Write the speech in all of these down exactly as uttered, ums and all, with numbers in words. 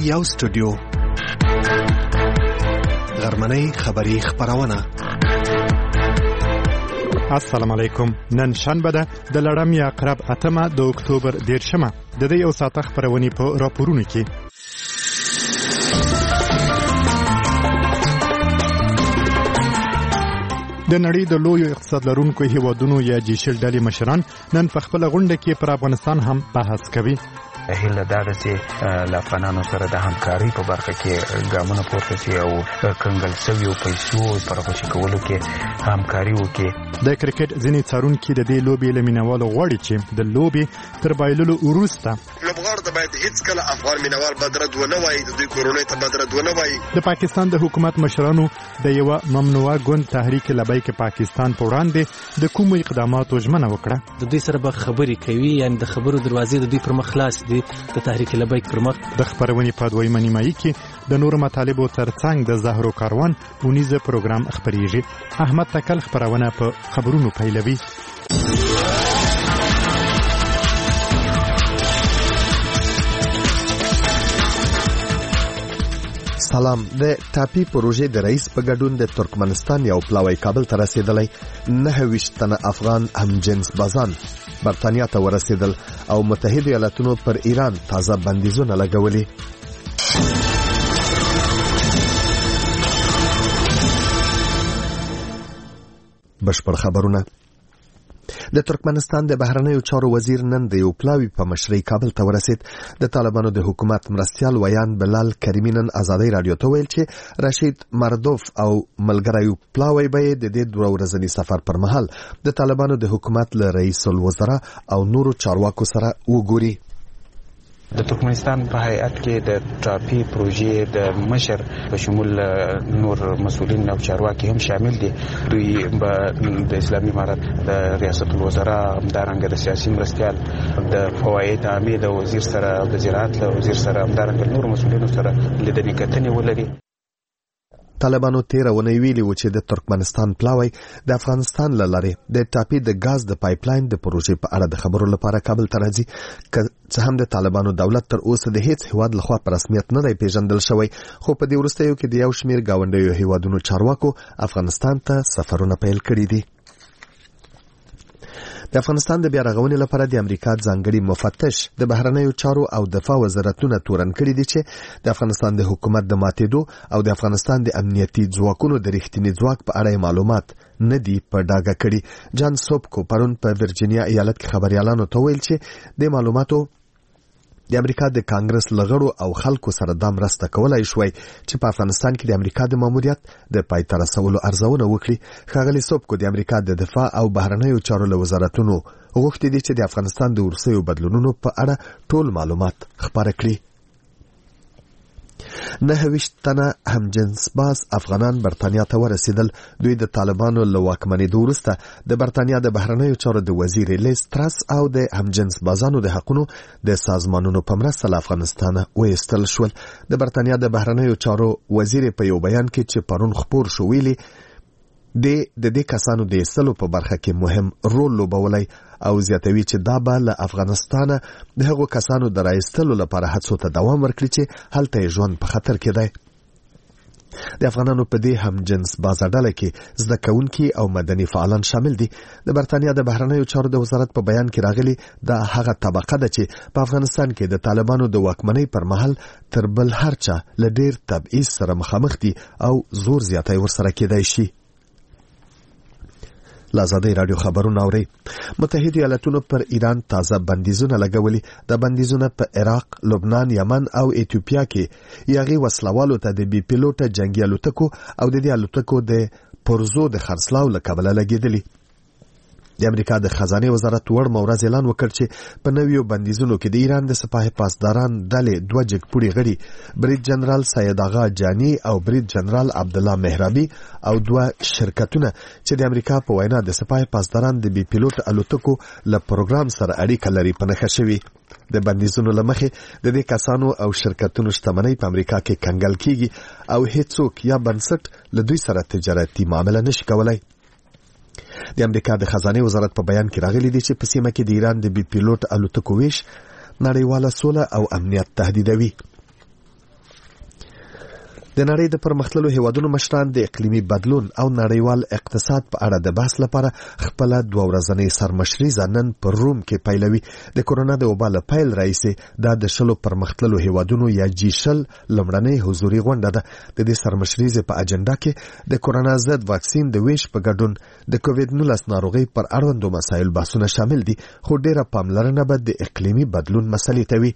یو سټوډیو غرمنۍ خبری خبرونه. السلام علیکم. نن شنبه ده د لړم یا عقرب اتمه د اکتوبر دیرشمه. د دې یو ساعت خبرونه په راپورونو کې د نړۍ د لویو اقتصاد لرونکو هیوادونو یا جي شل ډلې مشران نن په خپل غونډه کې پر افغانستان هم بحث کوي. هله دا چې له افغانانو سره د همکارۍ په برخه کې ګامونه پورته شي او کنګل شویو پیسو پر خوشي کولو کې همکاري وکړي. د کرکټ ځینې څارونکي د دې لوبې له مینوالو غواړي چې د لوبې تر بایللو وروسته لوبغاړو ته باید هیڅ کله افغان مینوال بدرد ونه وایي، د دوی کورونې ته بدرد ونه وایي. د پاکستان د حکومت مشرانو د یو ممنوعه ګوند تحریک لبیک پاکستان په وړاندې د کومو اقداماتو ژمنه وکړه. د دوی سره به خبرې کوي، یعنی د خبرو دروازې د دوی پر مخ خلاص دي. د تحریک لبیک پر مخ د خبرونې په دویمه نیمایي کې د نورو مطالبو ترڅنګ د زهرو کاروان اونیزه پروګرام خبريږي. احمد تکل خبرونه په خبرونو پیلوي. سلام. د ټاپي پروژې د رئیس په ګډون د ترکمنستان یو پلاوی کابل ته رسیدلی. نه ویشت تنه افغان همجنس بازان برطانیا ته ورسیدل او متحده ایالاتونو پر ایران تازه بندیزونه لګولي. بشپړ خبرونه. د ترکمنستان د بهرنیو چارو وزیر نن د یو پلاوی په مشرۍ کابل ته ورسید. د طالبانو د حکومت مرستیال ویان بلال کریمی نن ازادي رادیو ته ویل چې رشید مردوف او ملګری پلاوی به د دې دوه ورځني سفر پر مهال د طالبانو د حکومت له رئیس الوزرا او نورو چارواکو سره وګوري. د ترکمنستان په هیئت کې د ټاپي پروژې د مشر په شمول نور مسؤلین او چارواکي هم شامل دي. دوی به د اسلامي امارت د ریاست الوزرا همدارنګه د سیاسي مرستیال د فواید عامه د وزیر سره او د زراعت له وزیر سره همدارنګه نور مسؤلینو سره لیدنې کتنې ولري. طالبانو تیر ونه ویلي و چې د ترکمنستان پلاوی د افغانستان له لارې د ټاپي د غاز د پایپلاین د پروژې په اړه د خبرو لپاره کابل ته راځي. که هم د طالبانو دولت تر اوسه د هیڅ هیواد لخوا په رسمیت نه دی پیژندل شوی، خو په دې وروستیو کې د یو شمیر گاونډیو هیوادونو چارواکو افغانستان ته سفرونه پیل کړي دي. د افغانستان د بیا رغونې لپاره د امریکا ځانګړي مفتش د بهرنیو چارو او دفاع وزارتونه تورن کړي دي چې د افغانستان د حکومت د ماتېدو او د افغانستان د امنیتي ځواکونو د رښتینی ځواک په اړه معلومات نه دي په ډاګه کړي. جان سوبکو پرون په ورجینیا ایالت کې خبريالانو ته ویل چې د معلوماتو د امریکا د کانګرس لغړو او خلکو سره د مرسته کولای شوی چې په افغانستان کې د امریکا د ماموریت د پای ته رسولو ارزونه وکړي. ښاغلي سوبکو د امریکا د دفاع او بهرنیو چارو له وزارتونو غوښتي دي چې د افغانستان د ورسیو بدلونونو په اړه ټول معلومات خبره کړي. نه ویشت تنه همجنس باز افغانان برطانیا ته ورسیدل. دوی د طالبانو له واکمنېدو وروسته د برطانیا د بهرنیو چارو د وزیر لیز ترس او د همجنس بازانو د حقونو د سازمانونو په مرسته له افغانستانه وایستل شول. د برطانیا د بهرنیو چارو وزیر په یو بیان کې چې پرون خپور شو ویلي د دې کسانو د ایستلو په برخه کې مهم رول لوبولی او زیاتوي چې دا به له افغانستانه د هغو کسانو د راایستلو لپاره هڅو ته دوام ورکړي چې هلته یې ژوند په خطر کې دی. د افغانانو په دې همجنس بازه ډله کې زده کوونکي او مدني فعالان شامل دي. د برطانیا د بهرنیو چارو د وزارت په بیان کې راغلي دا هغه طبقه ده چې په افغانستان کې د طالبانو د واکمنۍ پر مهال تر بل هر چا له ډیر تبعیض سره مخامخ دي او زور زیاتی ورسره کېدای شي. لازادی رادیو خبرونه اوري. متحده ایالاتونو پر ایران تازه بندیزونه لګولي. د بندیزونه په عراق، لبنان، یمن او ایتوپیا کې یاغي وسلوالو ته د بي پیلوټه جنگي الوتکو او د دې الوتکو د پرزو د خرڅلاو لکبله لګیدلی. د امریکا د خزانه وزارت ور مورز اعلان وکړ چې په نویو بندیزونو کې د ایران د سپاه پاسداران ډلې دوه جګپوړي غړي بریټ جنرال سید آغا جانی او بریټ جنرال عبد الله مهرابي او دوه شرکتونه چې د امریکا په وینا د سپاه پاسداران د بي پیلوټ الوتکو له پروګرام سره اړیکه لري په نښه شوي. د بندیزونو لمخې د دې کسانو او شرکتونو شتمنۍ په امریکا کې کنګل کیږي او هیڅوک یا بنسټ له دوی سره تجارتي معامله نشي کولای. د امریکا د خزانه وزارت په بیان کې راغلي دي چې په سیمه کې د ایران د بي پیلوټ الوتکو ویش نړیواله سوله او امنیت تهدیدوي. د نړۍ د پرمختللو هیوادونو مشران د اقلیمي بدلون او نړیوال اقتصاد په اړه د بحث لپاره خپل دوه ورځنۍ سرمشریزه نن پر روم کې پیلوي. د کورونا د وبا له پیل راهیسې دا د شلو پرمختللو هیوادونو یا جی شل لومړنۍ حضوري غونډه ده. د دې سرمشریزې په اجنډا کې د کورونا ضد واکسین د ویش په ګډون د کووډ نولس ناروغۍ پر اړوندو مسایل بحثونه شامل دي، خو ډیره پاملرنه به د اقلیمي بدلون مسلې ته وي.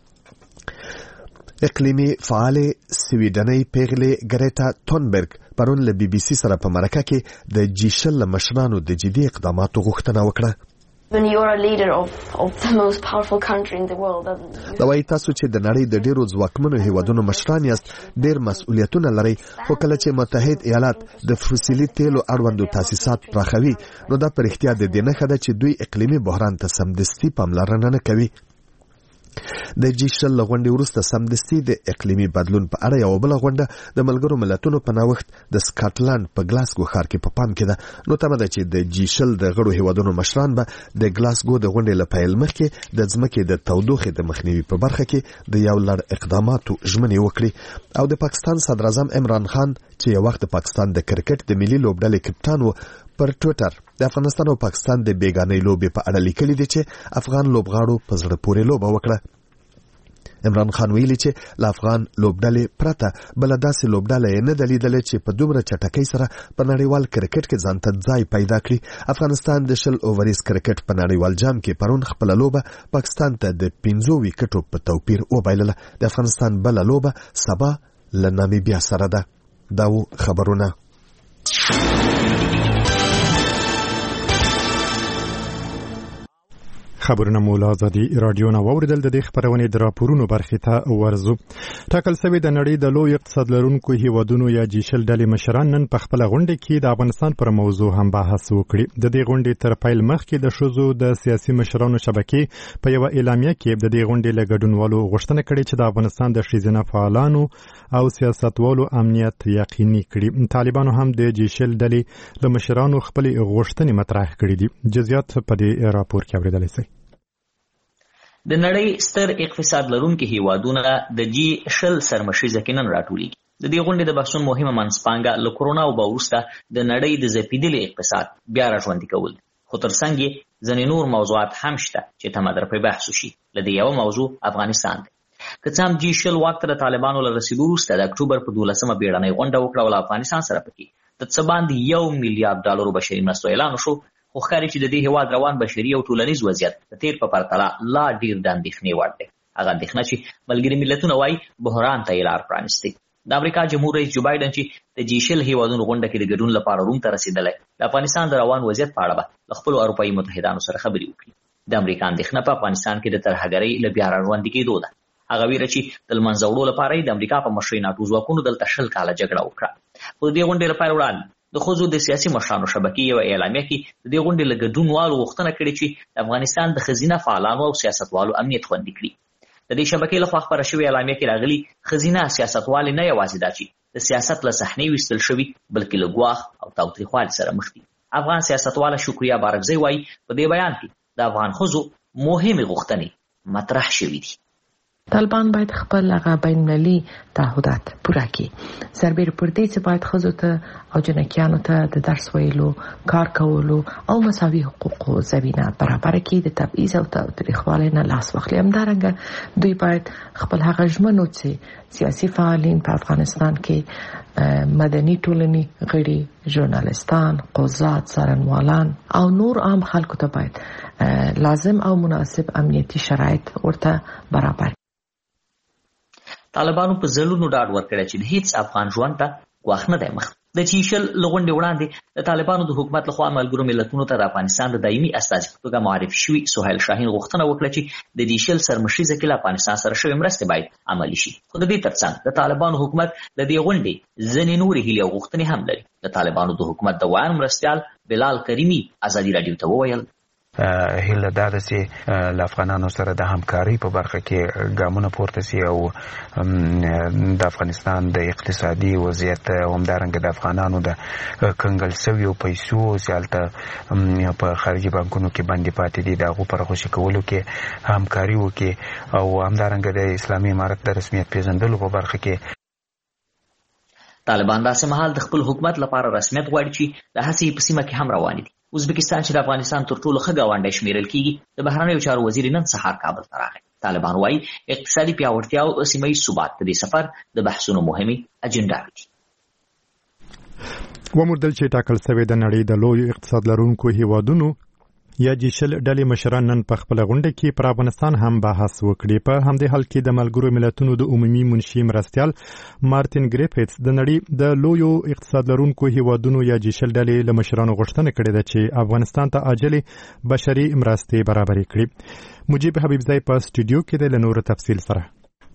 اقلیمي فعالې سویډنۍ پیغلې ګریټا تونبرګ پرون له بي بي سي سره په مرکه کې د جی شل مشرانو د جدي اقداماتو غوښتنه وکړه. When you are a leader of, of the most powerful country in the world. دا وايي تاسو چې د نړۍ د ډیرو ځواکمنو هیوادونو مشران یاست، ډیر مسؤلیتونه لرئ، خو کله چې متحد ایالات د فوسیلي تیلو اړوندو تاسیسات پراخوي نو دا په رښتیا د دې نښه ده چې دوی اقلیمي بحران ته سمدستي پاملرنه نه کوي. د جی شل غونډې وروسته سمدستي د اقلیمي بدلون په اړه یو بل غونډه د ملګرو ملتونو په نوښت د سکاټلند په ګلاسګو ښار کې په پام کې ده. نو تمه ده چې د جی شل د غړو هیوادونو مشران به د ګلاسګو د غونډې له پیل مخکې د ځمکې د تودوخې د مخنیوي په برخه کې د یو لړ اقداماتو ژمنې وکړي. او د پاکستان صدر اعظم عمران خان چې یو وخت د پاکستان د کرکټ د ملي لوبډلې کپتان و پر ټویټر د افغانستان او پاکستان د بیګانۍ لوبې په اړه لیکلي دي چې افغان لوبغاړو په زړه پورې لوبه وکړه. عمران خان ویلي چې له افغان لوبډلې پرته بل داسې لوبډله یې نه ده لیدلې چې په دومره چټکۍ سره په نړیوال کرکټ کې ځان ته ځای پیدا کړي. افغانستان د شل اووریز کرکټ په نړیوال جام کې پرون خپله لوبه پاکستان ته د پنځو ویکټو په توپیر وبایلله. د افغانستان بله لوبه سبا له نامیبیا سره ده. دا و خبرونه. خبرونه مولا ازادي رادیو نه واوریدل. د دې خبرونې د راپورونو برخې ته ورزو. ټاکل شوی د نړۍ د لوی اقتصاد لرونکو هیوادونو یا جی شل ډلې مشران نن په خپل غونډه کې د افغانستان پر موضوع هم بحث وکړي. د دې غونډې تر پیل مخکې د ښځو د سیاسي مشرانو شبکې په یو اعلامیه کې د دې غونډې له ګډونوالو غوښتنه کړې چې د افغانستان د ښځینه فعالانو او سیاستوالو امنیت یقیني کړي. طالبانو هم د جی شل ډلې له مشرانو خپل غوښتنې مطرح کړې دي. جزئیات په دې راپور کې اوریدل شي. د نړۍ ستر اقتصاد لرونکي هیوادونه د جی شل سرمشریزه کې نن راټولیږي. د دې غونډې د بحثونو مهمه منځپانګه له کورونا وبا وروسته د نړۍ د ځپېدلي اقتصاد بیا راژوندي کول دي، خو ترڅنګ یې ځینې نور موضوعات هم شته چې تمه در پرې بحث وشي. له دې یوه موضوع افغانستان دی. که څه هم جی شل واک ته د طالبانو له رسېدو وروسته د اکتوبر په دولسمه بیړنۍ غونډه وکړه او له افغانستان سره پکې د څه باندې یو میلیارډ ډالرو بشري مرستو اعلان وشو، خو ښکاري چې د دې هېواد روان بشري او ټولنیز وضعیت د تېر په پرتله لا ډېر د اندېښنې وړ دی. هغه اندېښنه چې ملګري ملتونه وایي بحران ته یې لار پرانیستی. د امریکا جمهور رئیس جو بایډن چې د جی شل هېوادونو غونډه کې د ګډون لپاره روم ته رسېدلی، د افغانستان د روان وضعیت په اړه به له خپلو اروپایي متحدانو سره خبرې وکړي. د امریکا اندېښنه په افغانستان کې د ترهګرۍ له بیا راژوندي کېدو ده. هغه ویره چې د لمنځه وړو لپاره یې د امریکا په مشرۍ ناټو ځواکونو دلته شل کاله جګړه وکړه. خو د دې غونډې لپاره وړاندې د ښځو د سیاسي مشرانو شبکې یوه اعلامیه کې د دې غونډې له ګډونوالو غوښتنه کړې چې د افغانستان د ښځینه فعالانو او سیاستوالو امنیت خوندي کړي. د دې شبکې لخوا خپره شوې اعلامیه کې راغلي ښځینه سیاستوالې نه یوازې دا چې د سیاست له صحنې ویستل شوي، بلکې له ګواښ او تاوتریخوالي سره مخ دي. افغان سیاستواله شکریا بارکزی وایي په دې بیان کې د افغان ښځو مهمې غوښتنې مطرح شوي دي. طالبان باید خپل هغه بین المللي تعهدات پوره کړي. سربېره پر دې چې باید ښځو ته او جنکیانو ته د درس ویلو، کار کولو او مساوي حقوقو زمینه برابره کړي، د تبعیض او تاوتریخوالي نه لاس واخلي. همدارنګه دوی باید خپل هغه ژمنو چې سیاسي فعالین په افغانستان کې مدني ټولنې غړي، ژورنالستان، قضات، څارنوالان او نور عام خلکو ته باید لازم او مناسب امنیتي شرایط ورته برابر. طالبانو په ځلونو ډاډ ورکړی چې د هیڅ افغان ژوند ته ګواښ نه دی مخ. د جی شل له غونډې وړاندې د طالبانو د حکومت لخوا ملګرو ملتونو ته د افغانستان د دایمي استازي په توګه معرفي شوي سهیل شاهین غوښتنه وکړه چې د جی شل سرمشریزه کې له افغانستان سره شوې مرستې باید عملي شي. خو د دې ترڅنګ د طالبانو حکومت د دې غونډې ځینې نورې هیلې او غوښتنې هم لري. د طالبانو د حکومت د ویان مرستیال بلال کریمي ازادي راډیو ته وویل هیله دا ده چې له افغانانو سره د همکارۍ په برخه کې ګامونه پورته سي او د افغانستان د اقتصادي وضعیت او همدارنګه د افغانانو د کنګل شویو پیسو چې هلته په خارجي بانکونو کې بندي پاتې دي د هغو په رخصتي کولو کې همکاري وکړي او همدارنګه د اسلامي امارت د رسمیت پیژندلو په برخه کې طالبان داسې مهال د خپل حکومت لپاره رسمیت غواړي چې د هڅې په سیمه کې هم روان دي. ازبکستان چې د افغانستان تر ټولو ښه ګاونډی شمیرل کیږي د بهرنیو چارو وزیر نن سهار کابل ته راغی. طالبان وايي اقتصادي پیاوړتیا او سیمه ییز ثبات د دې سفر د بحثونو مهمې اجنډاوې دي. وموندل چې ټاکل شوی د نړۍ د لوی اقتصاد لرونکو هیوادونو یا جی شل ډلې مشران نن په خپل غونډه کې پر افغانستان هم بحث وکړي. په همدې حال کې د ملګرو ملتونو د عمومي منشي مرستیال مارټین ګریفټس د نړۍ د لوی اقتصاد لرونکو هیوادونو یا جی شل ډلې له مشرانو غوښتنه کړې ده چې افغانستان ته عاجل بشري مرستې برابرې کړي. مجيب حبیبزی په سټوډیو کې د لنور تفصیل سره.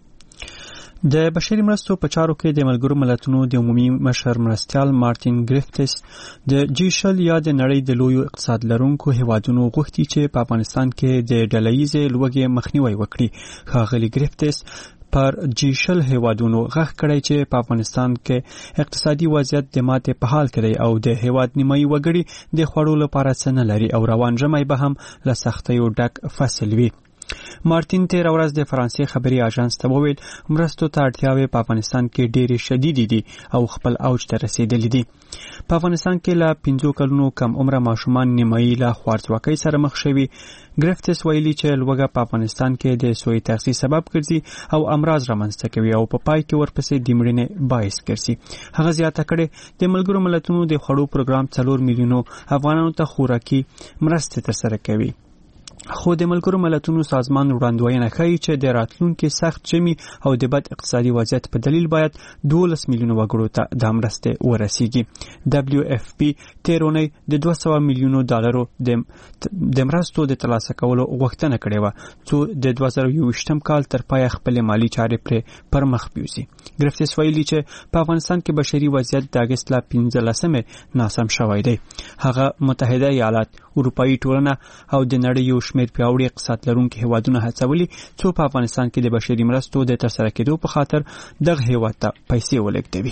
د بشري مرستو په چارو کې د ملګرو ملتونو د عمومي مشر مرستیال مارټین ګریفټس د جی شل یا د نړۍ د لوی اقتصاد لرونکو هیوادونو غوښتي چې په افغانستان کې د ډلهییزې لوږې مخنیوي وکړي. ښاغلي ګریفټس پر جی شل هیوادونو غږ کړی چې په افغانستان کې اقتصادي وضعیت د ماتې په حال کې دی او د هیواد نیمایي وګړي د خوړو لپاره څه نه لري او روان ژمی به هم له سختیو ډک فصل وي. مارټین تیره ورځ د فرانسې خبري اژانس ته وویل مرستو ته اړتیاوې په افغانستان کې ډېرې شدیدې دي او خپل اوج ته رسیدلې دي. په افغانستان کې له پنځو کلونو کم عمره ماشومان نیمایي له خوارځواکۍ سره مخ شوي. ګریفټس ویلي چې لوږه په افغانستان کې د سوء تغذیې سبب ګرځي او امراض رامنځته کوي او په پای کې ورپسې د مړینې باعث ګرځي. هغه زیاته کړې د ملګرو ملتونو د خوړو پروګرام څلور میلیونو افغانانو ته خوراکي مرستې ترسره کوي. خو د ملګرو ملتونو سازمان وړاندوینه ښیي چې د راتلونکي سخت ژمي او د بد اقتصادي وضعیت په دلیل باید دولس میلیونو وګړو ته د مرستې ورسیږي. دبلیو اف پی تیر اونۍ د دوه سوه میلیونو ډالرو د مرستو د ترلاسه کولو غوښتنه کړې وه څو د دوه زره یوویشتم کال تر پایه خپلې مالي چارې پرې پر مخ بیوزي. ګریفټس ویلي چې په افغانستان کې بشري وضعیت د اګست له پنځلسمې ناسم شوی دی. هغه متحده ایالات، اروپایي ټولنه او د نړۍ یو شمېر پیاوړي اقتصاد لرونکي هیوادونه هڅولي څو په افغانستان کې د بشري مرستو د ترسره کېدو په خاطر دغه هیواد ته پیسې ولېږدوي.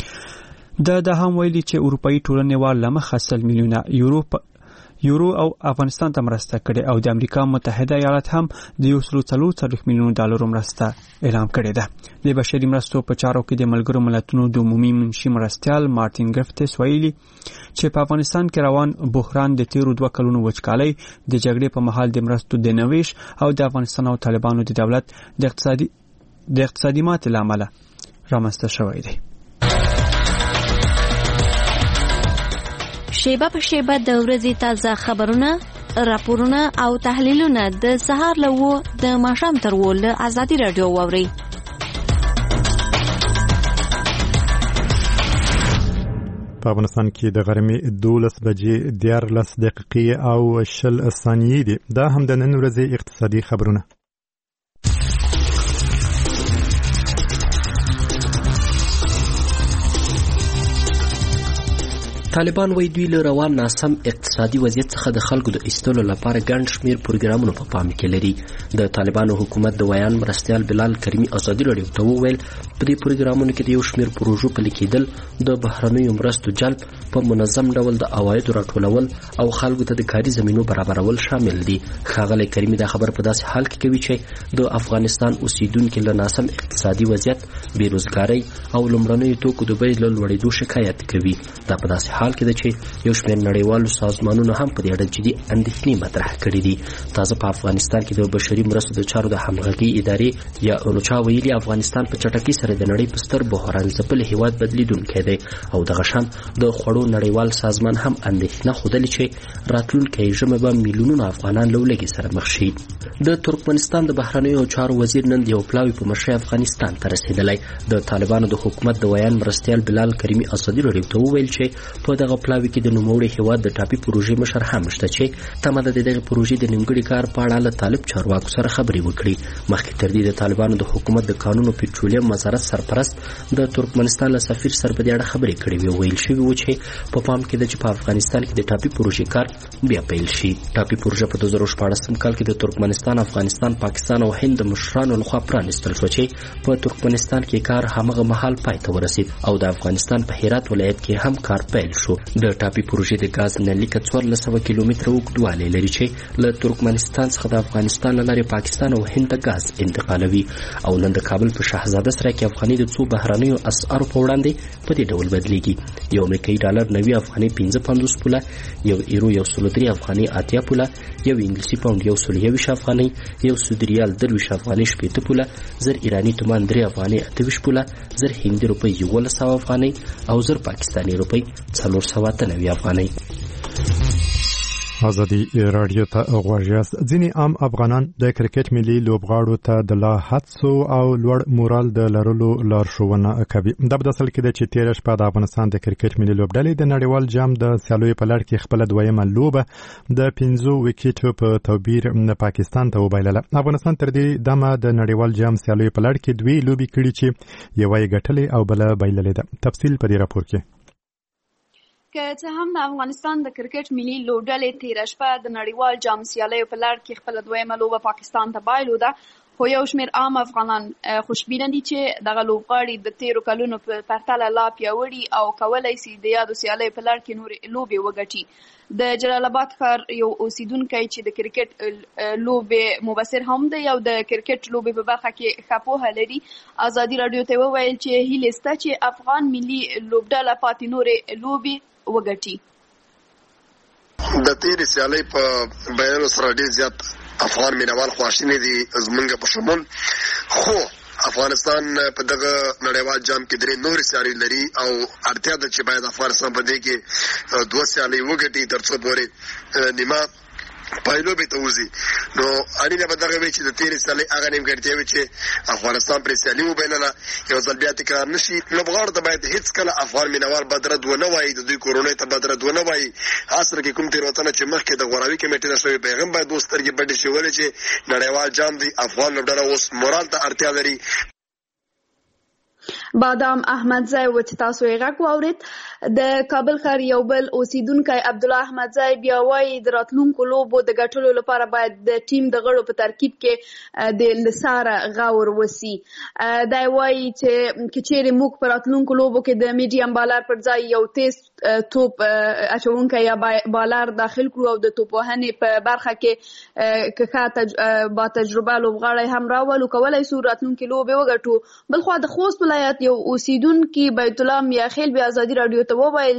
د دا هم ویلي چې اروپایي ټولنې وال له مخه سل میلیونه یورو یورو او افغانستان ته مرسته کړې او د امریکا متحده ایالات هم د یو سلو څلور څلوېښت میلیونو ډالرو مرسته اعلان کړې ده. د بشري مرستو په چارو کې د ملګرو ملتونو د عمومي منشي مرستیال مارټین ګریفټس ویلي چې په افغانستان کې روان بحران د تیرو دوه کلونو وچکالۍ د جګړې په مهال د مرستو د نویش او د افغانستان او طالبانو د دولت د اقتصادي د اقتصادي ماتې له امله رامنځته شوی دی. شیبه په شیبه د ورځې تازه خبرونه، راپورونه او تحلیلونه د سهار له وو د ماښام تر وو له ازادي راډیو واورئ. په افغانستان کې د غرمې دولس بجې دیارلس دقیقې او شل ثانیې دي. دا هم د نن ورځې اقتصادي خبرونه. طالبان وایي دوی له روان ناسم اقتصادي وضعیت څخه د خلکو د ایستلو لپاره ګڼ شمېر پروګرامونه په پام کې لري. د طالبانو حکومت د ویان مرستیال بلال کریمي ازادي راډیو ته وویل په دې پروګرامونو کې د یو شمېر پروژو پلي کېدل، د بهرنیو مرستو جلب، په منظم ډول د عوایدو راټولول او خلکو ته د کاري زمینو برابرول شامل دي. ښاغلی کریمي دا خبر په داسې حال کې کوي چې د افغانستان اوسیدونکي له ناسم اقتصادي وضعیت، بېروزګارۍ او لومړنیو توکو د بیې له لوړېدو شکایت کوي. دا په داسې حال کې ده چې یو شمېر نړیوالو سازمانونو هم په دې اړه جدي اندېښنې مطرح کړې دي. تازه په افغانستان کې د بشري مرستو د چارو د همغږۍ ادارې یا اونوچا ویلي افغانستان په چټکۍ سره د نړۍ په ستر بحران ځپلي هیواد بدلیدونکی دی او دغه شان د خوړو نړیوال سازمان هم اندېښنه ښودلې چې راتلونکی ژمی به میلیونونه افغانان له لوږې سره مخ شي. د ترکمنستان د بهرنیو چارو وزیر نن د یو پلاوي په مشرۍ افغانستان ته رسېدلی. د طالبانو د حکومت د ویان مرستیال بلال کریمي ازادي راډیو ته وویل چې په دغه پلاوي کې د نوموړي هیواد د ټاپي پروژې مشر هم شته چې تمه ده د دغې پروژې د نیمګړي کار په اړه له طالب چارواکو سره خبرې وکړي. مخکې تر دې د طالبانو د حکومت د کانون او پټرولیم وزارت سرپرست د ترکمنستان له سفیر سره په دې اړه خبرې کړې وې. ویل شوي و چې په پام کې ده چې په افغانستان کې د ټاپي پروژې کار بیا پیل شي. ټاپي پروژه په دوه زره شپاړسم کال کې د ترکمنستان، افغانستان، پاکستان او هند د مشرانو لخوا پرانیستل شو چې په ترکمنستان کې کار همغه مهال پای ته ورسید او د افغانستان په هرات ولایت کې هم کار پیل شو. د ټاپي پروژې د غاز نلیک څوارلس سوه کیلومتره اوږدوالی لري چې له ترکمنستان څخه د افغانستان له لارې پاکستان او هند ته غاز انتقالوي. او نن د کابل په شاهزاده سره کې افغاني د څو بهرنیو اسعارو په وړاندې په دې ډول بدلیږي. یو امریکایي ډالر نوي افغاني پنځه پنځوس پوله، یو ایرو یو سل درې افغاني اتیا پوله، یو انګلیسي پاوند یو سل یوویشت افغاني، یو سعودي ریال درویشت افغاني شپېته پوله، زر ایراني تومان درې افغاني اته ویشت پوله، زر هندي روپۍ یولس سوه افغانۍ او زر پاکستاني روپۍ څلور سوه اته نوي افغانۍ. ازادي رادیو ته غوږ یاست. ځینې عام افغانان د کرکټ ملي لوبغاړو ته د لا هڅو او لوړ مورال د لرلو لارښوونه کوي. دا په اصل کې د چې تېره شپه د افغانستان د کرکټ ملي لوبډلې د نړیوال جام د سیالیو په لړ کې خپله دویمه لوبه د پنځو وکټو په توپیر پاکستان ته وبایلله. افغانستان تر دې دمه د نړیوال جام سیالیو په لړ کې دوی لوبې کړي چې یوه یې ګټلې او بله بایللې ده. تفصیل په دې راپور کې. که څه هم د افغانستان د کرکټ ملي لوبډلې تېره شپه د نړیوال جام سیالیو په لړ کې خپله دویمه لوبه پاکستان ته بایلوده، خو یو شمېر عام افغانان خوشبینه دي چې دغه لوبغاړي د تېرو کلونو په پرتله لا پیاوړي او کولی سي د یادو سیالیو په لړ کې نورې لوبې وګټي. د جلال آباد ښار یو اوسیدونکی چې د کرکټ لوبې مبصر هم دی او د کرکټ لوبې په برخه کې ښه پوهه لري، ازادي راډیو ته وویل چې هیلې شته چې افغان ملي لوبډله پاتې نورې لوبې وګټي. د تېرې سیالۍ په بیانو سره ډېر زیات افغان مینوال خواشیني دي زمونږ په شمول، خو افغانستان په دغه نړیوال جام کې درې نورې سیالۍ لري او اړتیا ده چې باید افغانستان په دې کې دوه سیالۍ وګټي تر څو پورې نیمه پایلوبې ته وځي. نو اړینه به دغه وي چې د تېرې سیالۍ هغه نیمګړتیاوې چې افغانستان پرې سیالي وبایلله یو ځل بیا تکرار نه شي. لوبغاړو ته باید هېڅکله افغان مینوال بدرد ونه وایي، د دوی کورنۍ ته بدرد ونه وایي. خاص کر کې کوم تېروتنه چې مخکې د غوراوي کمیټې نه شوې په هغه هم باید اوس سترګې پټې شي، ولې چې نړیوال جام دی، افغان لوبډله اوس مورال ته اړتیا لري. بادام احمدزی و چې تاسو یې غږ واورید. د کابل ښار یو بل اوسیدونکی عبدالله احمدزی بیا وایي د راتلونکو لوبو د ګټلو لپاره باید د ټیم د غړو په ترکیب کې د لساره غور وسي. دی وایي چې که چیرې موږ په راتلونکو لوبو کې د میډیم بالر پر ځای یو تیز توپ اچونکی یا بالر داخل کړو او د توپ وهنې په برخه کې که ښه با تجربه لوبغاړی هم راولو، کولی سو راتلونکي لوبې وګټو. بلخوا د خوست ولایت یو اوسیدونکي بیت الله میاخیل بیا ازادي راډیو ته وویل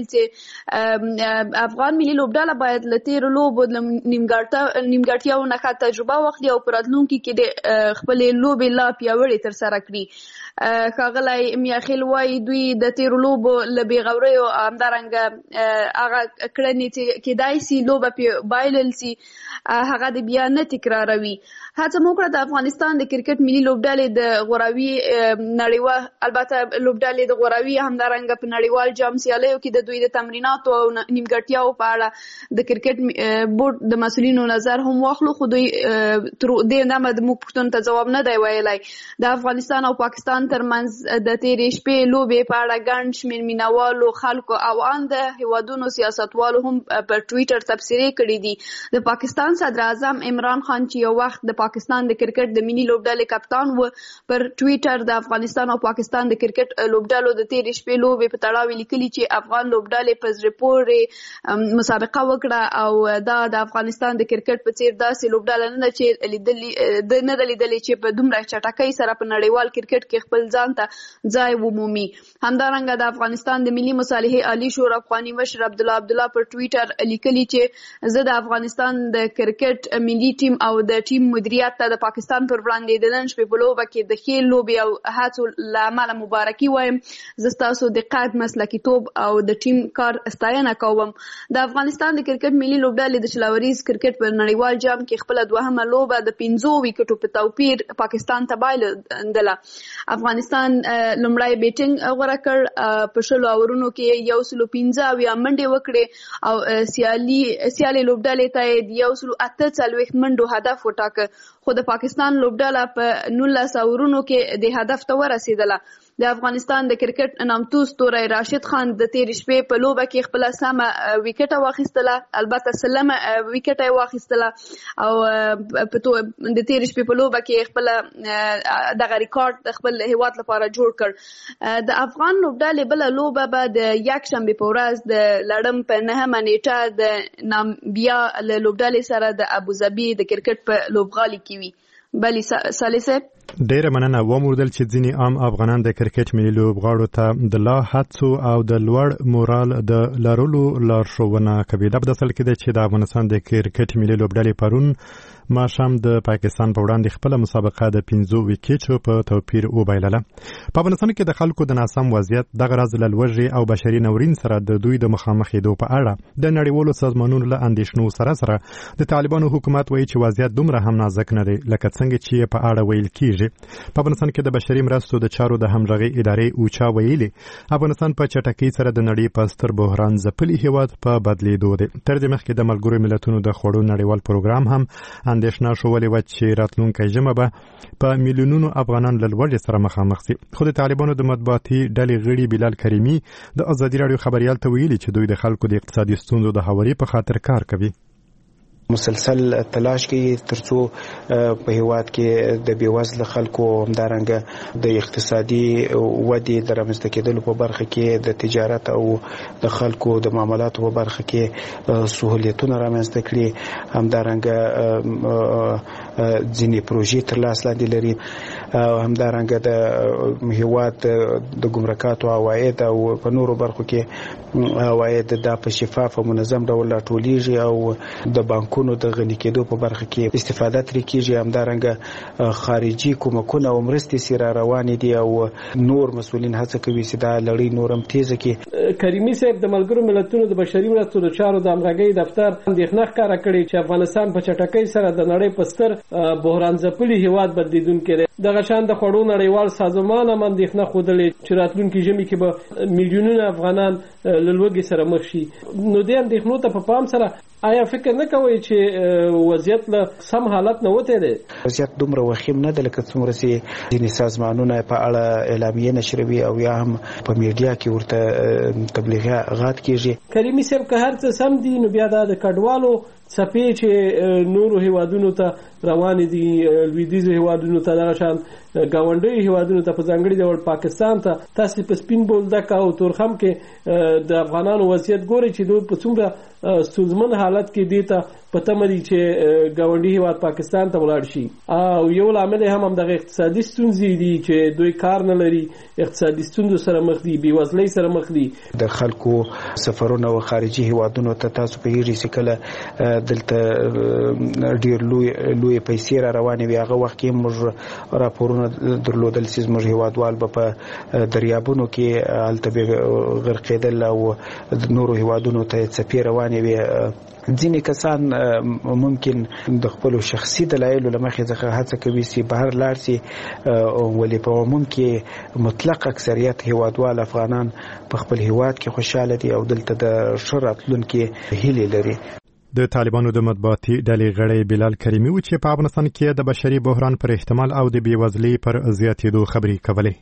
چې افغان ملي لوبډله باید له تېرو لوبو د نیمګړتیاوو نه ښه تجربه واخلي او په راتلونکي کې د خپلې لوبې لا پیاوړې ترسره کړي. ښاغلی میاخیل وایي دوی د تېرو لوبو له بېغوریو همدارنګه هغه کړنې چې کیدای سي لوبه پرې بایلل سي هغه د بیا نه تکراروي. هڅه مو کړه د افغانستان د کرکټ ملي لوبډلې د غوراوي نړیوال البته لوبډلې د غوراوي همدارنګه په نړیوال جام سیالیو کې د دوی د تمریناتو او نیمګړتیاو په اړه د کرکټ بورډ د مسؤلینو نظر هم واخلو، خو دوی تر دې دمه د موږ پوښتنو ته ځواب نه دی ویلی. د افغانستان او پاکستان ترمنځ د تېرې شپې لوبې په اړه ګڼ شمېر مینوالو خلکو او ان د هیوادونو سیاستوالو هم په ټویټر تبصرې کړي دي. د پاکستان صدر اعظم عمران خان چې یو وخت د پاکستان د کرکټ د ملي لوبډلې کپتان و، پر ټویټر د افغانستان او پاکستان د کرکټ لوبډلو د تېرې شپې لوبې په تړاو لیکلي چې افغان لوبډلې په زړه پورې مسابقه وکړه او دا د افغانستان د کرکټ په څېر داسې لوبډله نه ده چې لیدلې نه ده لیدلې چې په دومره چټکۍ سره په نړیوال کرکټ کې خپل ځان ته ځای ومومي. همدارنګه د افغانستان د ملي مصالحې عالي شورا افغاني مشر عبدالله عبدالله پر ټویټر لیکلي چې زه د افغانستان د کرکټ ملي ټیم او د ټیم مدیریت ته د پاکستان پر وړاندې د نن شپې په لوبه کې د ښې لوبې او هڅو له امله مبارکي وایم. زه ستاسو د قد، مسلکیتوب او د ټیم کار ستاینه کوم. د افغانستان د کرکټ ملي لوبډلې د شلوریز کرکټ په نړیوال جام کې خپله دوهمه لوبه د پنځو وکټو په توپیر پاکستان ته بایلودله. افغانستان لومړی بیټینګ غوره کړ، په شلو اورونو کې یو سلو پنځه اویا منډې وکړې او سیالي سیالي لوبډلې ته یې د یو سلو اته څلوېښت منډو هدف وټاکه، خو د پاکستان لوبډله په نولس اورونو کې د هدف ته ورسېدله. د افغانستان د کرکټ نامتو ستوری راشد خان د تیر شپې په لوبه کې خپل سمه وکټه واخیستله، البته سلمه وکټه واخیستله او په د تیر شپې په لوبه کې خپل دغه ریکارډ خپل هیواد لپاره جوړ کړ. د افغان لوبډلې بل لوبه به د یک شنبه په ورځ د لړم په نهمه نیټه د نامبیا له لوبډلې سره د ابوظبي د کرکټ په لوبغالي کې وي. بلی سالسه ډیره مننه. وموردل چې ځینې عام افغانان د کرکټ ملي لوبغاړو ته د لا هڅو او د لوړ مورال د لرلو لارښوونه کوي. دا په داسې حال کې ده چې د افغانستان د کرکټ ملي لوبډلې پرون ماښام د پاکستان په وړاندې خپله مسابقه د پنځو ویکټو په توپیر وبایلله. په افغانستان کې د خلکو د ناسم وضعیت دغه راز له لوږې او بشري ناورین سره د دوی د مخامخېدو په اړه د نړیوالو سازمانونو له اندېښنو سره سره د طالبانو حکومت وایي چې وضعیت دومره هم نازک نه دی لکه څنګه چې په اړه ویل کېږي. په افغانستان کې د بشري مرستو د چارو د همغږۍ ادارې اوچا ویلي افغانستان په چټکۍ سره د نړۍ په ستر بحران ځپلي هیواد په بدلیدو دی. تر دې مخکې د ملګرو ملتونو د خوړو نړیوال پروګرام هم اندېښنه شولې وه چې راتلونکی ژمه به په میلیونونو افغانان له لوږې سره مخامخ شي. خو د طالبانو د مطبوعاتي ډلې غړي بلال کریمي د ازادي راډیو خبریال ته ویلي چې دوی د خلکو د اقتصادي ستونزو د هواري په خاطر کار کوي. مسلسل تلاش کوي ترڅو په هیواد کې د بیوزله خلکو همدارنګه د اقتصادي ودې د رامنځته کېدلو په برخه کې د تجارت او د خلکو د معاملاتو په برخه کې سهولتونه رامنځته کړي، همدارنګه ځینې پروژې تر لاس لاندې لري، همدارنګه د هیواد د ګمرکاتو عواید او په نورو برخو کې عواید دا په شفاف او منظم ډول راټولیږي او د بانکونو د غني کېدو په برخه کې استفاده ترې کېږي. همدارنګه خارجي کومکونه او مرستې سره روانې دي او نور مسؤلین هڅه کوي چې دا لړۍ نور هم تیزه کړي. کریمي صاحب د ملګرو ملتونو د بشري مرستو د چارو د همغږۍ دفتر اندېښنه ښکاره کړې چې افغانستان په چټکۍ سره د نړۍ په ستر بحران ځپلي هیواد بدلیدونکی دی. دغه شان د خوړو نړیوال سازمان هم اندېښنه ښودلې چې راتلونکي ژمي کې به میلیونونه افغانان له لوږې سره مخ شي. نو دې اندېښنو ته په پام سره آیا فکر نه کوئ چې وضعیت له سم حالت نه وتی دی؟ وضعیت دومره وخیم نه دی لکه څومره چې ځینې سازمانونه په اړه اعلامیې نشروي او یا هم په میډیا کې ورته تبلیغات کېږي. کریمي صاحب که هر څه سم دي نو بیا دا د کډوالو څپې چې نورو هیوادونو ته روانې دي، لویدیځو هیوادونو ته، دغه شان ګاونډیو هیوادونو ته، په ځانګړي ډول پاکستان ته، تاسې په سپین بولدک او تورخم کې د افغانانو وضعیت ګورئ چې دوی په څومره ستونزمن حالت کې دي ته په تمه دي چې ګاونډي هیواد پاکستان ته ولاړ شي. او یو لامل هم همدغه اقتصادي ستونزې دي چې دوی کار نه لري، اقتصادي ستونزو سره مخ دي، بېوزلۍ سره مخ دي. د خلکو سفرونه او خارجي هیوادونو ته تاسو پوهېږئ چې کله دلته ډېر لوی لوی پیسې را روانې وي، هغه وخت کې موږ راپورونه درلودل چې زموږ هیوادوال به په دریابونو کې هلته به غرقېدل او نورو هیوادونو ته څپې روانې وي. ځینې کسان ممکن د خپلو شخصي دلایلو له مخې څخه هڅه کوي چې بهر لاړ شي، ولې په عموم کې مطلق اکثریت هیوادوال افغانان په خپل هیواد کې خوشحاله دي او دلته د ښه راتلونکي هیلې لري. د طالبانو د مطبوعاتي ډلې غړی بلال کریمي و چې په افغانستان کې د بشري بحران پر احتمال او د بېوزلۍ پر زیاتېدو خبرې کولې.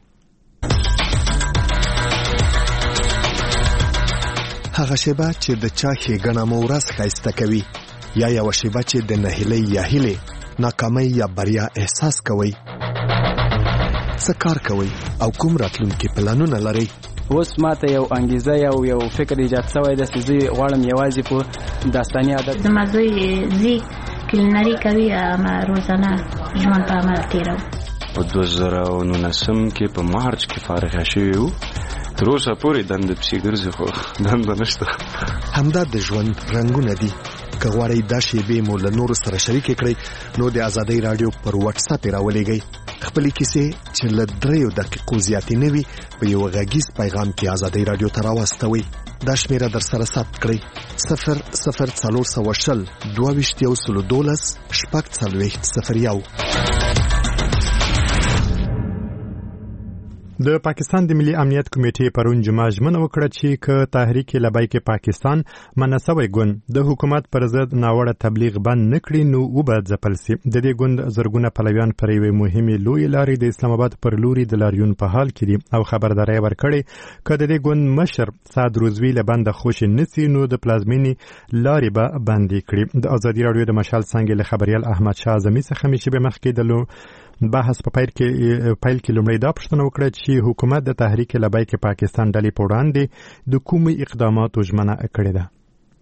هغه شیبه چې د چا ښېګڼه مو ورځ ښایسته کوي، یا یوه شیبه چې د نهیلۍ یا هیلې، ناکامۍ یا بریا احساس کوئ. څه کار کوئ او کوم راتلونکي پلانونه لرئ؟ اوس ماته یو انګیزه یو یو فکر ایجاد شوی دی چې زه غواړم یوازې په داستاني عادت زما زوی ځي کلینري کوي، ما روزانه ژوند په عمل تېروم. په دوه زره او نولسم کې په مارچ کې فارغه شوي وو، تر اوسه پورې دنده پسې ګرځي خو دنده نشته. همدا د ژوند رنګونه دي. که غواړئ دا شیبې مو له نورو سره شریکې کړئ نو د ازادۍ راډیو پر واتس اپ یې راولېږئ. خپلې کیسې چې له دریو دقیقو زیاتې نه وي په یو غږیز پیغام کې ازادۍ راډیو ته راواستوئ. دا شمیره در سره ثبت کړئ: صفر صفر څلور سوه شل دوه ویشت یو سلو دولس شپږ څلوېښت صفر یو. د پاکستان د ملي امنیت کمیټې پرون جمعه ژمنه وکړه چې ک تحریک لبیک پاکستان منسوي ګوند د حکومت پر ضد ناوړه تبلیغ بند نکړي نو وبد ځپل سي. د دې ګوند زرګونه پلویان پر یوې مهمه لوی لارې د اسلام آباد پر لوري د لاریون په حال کې دي او خبرداري ورکړي ک د دې ګوند مشر سعد روزوی له بند خوش نسی نو د پلازمینی لارې به بندي کړي. د ازادي رادیو د مشال څنګه له خبريال احمد شاه اعظمي څخه مشي به مخ کې دلو بحث په پایل کې پایل کې لومړی دا پوښتنه وکړه چې حکومت د تحریک لبیک پاکستان ډلې په وړاندې د کومو اقداماتو ژمنه کړې ده.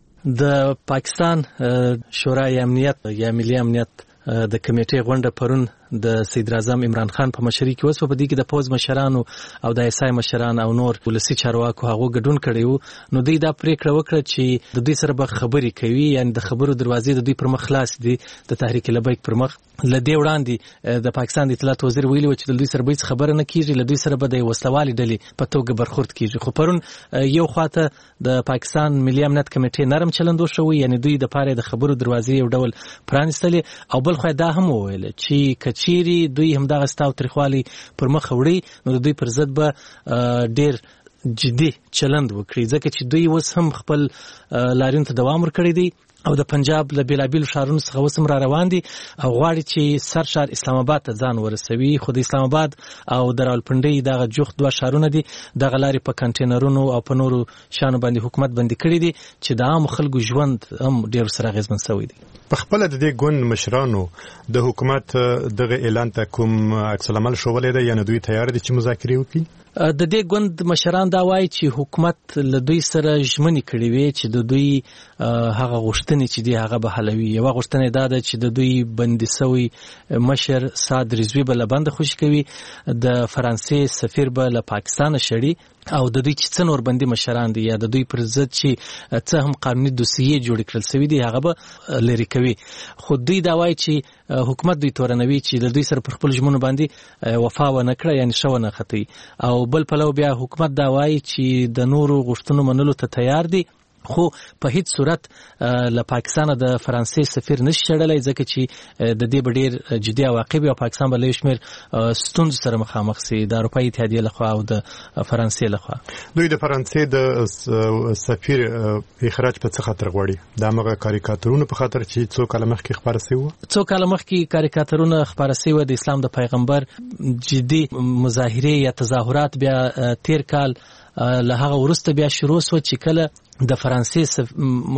د پاکستان شورای امنیت یا ملي امنیت د کمیټې غونډه پرون د سید اعظم عمران خان په مشرۍ کې وسو. په دې کې د پوز مشرانو او د ایسای مشران او نور ولسی چارواکو هغه ګډون کړي وو. نو دوی دا پریکړه وکړه چې د دوی سره به خبرې کوي، یعنی د خبرو دروازې د دوی پر مخ خلاص دي. د تحریک لبیک پر مخ لدې وړاندې د پاکستان د اطلاعات وزیر ویلي و چې د دوی سره به خبره نه کیږي، له دوی سره به د وسلوالي ډلې په توګه برخورد کیږي. خو پرون یو خواته د پاکستان ملي امنیت کمیټې نرم چلند وشو، یعنی دوی د پاره د خبرو دروازې یو ډول پرانستلې او بل خو دا هم وویل چې کچيري دوی هم دغه ستاو تاریخوالي پر مخ وړي نو د دوی پر ضد به ډېر جدي چلند وکړي، ځکه چې دوی اوس هم خپل لاریون ته دوام ورکړی دی او د پنجاب له بیلابیل شهرونو څخه اوس هم را روان دي او غواړي چې سر شهر اسلام آباد ته ځان ورسوي. خو د اسلام آباد او د راولپنډۍ دغه جوخت دوه شهرونه دي، دغه لارې په کنټینرونو او په نورو شانو باندې حکومت بندي کړي دي چې د عام خلکو ژوند هم ډېر سره اغېزمن شوی دی. په خپل د دې ګوند مشرانو د حکومت دغه اعلان ته کوم عکس العمل شولې ده، یعنی دوی تیار دي چې مذاکرې وکړي؟ د دې ګوند مشران دا وایي چې حکومت له دوی سره ژمنې کړې وي چې د دوی هغه غوښتنې چې دي هغه به حلوي. یوه غوښتنه دا ده چې د دوی بندي سوی مشر سعد رضوي به له بنده خوشي کوي، د فرانسې سفیر به له پاکستانه شړي او د دوی چې څه نور بندي مشران دي یا د دوی پر ضد چې څه هم قانوني دوسیې جوړ کړل سوي دي هغه به لرې کوي. خو دوی دا وایي چې حکومت دوی تورنوي چې د دوی سره پر خپل ژمنو باندې وفا ونه کړه، یعنی شو نه خطي. او بل پلو بیا حکومت دا وایي چې د نورو غوښتنو منلو ته تیار دي، خو په هیڅ صورت له پاکستان د فرانسې سفیر نشي شړلای، ځکه چې د دې ډېر جدي عواقب او پاکستان به له شمیر ستونزو سره مخامخ سي د اروپایي اتحادیې لخوا او د فرانسې لخوا. دوی د فرانسې د سفیر اخراج په څه خاطر غواړي؟ د هغه کاریکاتورونو په خاطر چې څو کاله مخکې خبره شوی و څو کاله مخکې کاریکاتورونه خبره شوی د اسلام د پیغمبر جدي مظاهره یا تظاهرات بیا تیر کال له هغه وروسته بیا شروع شو چې کله د فرانسې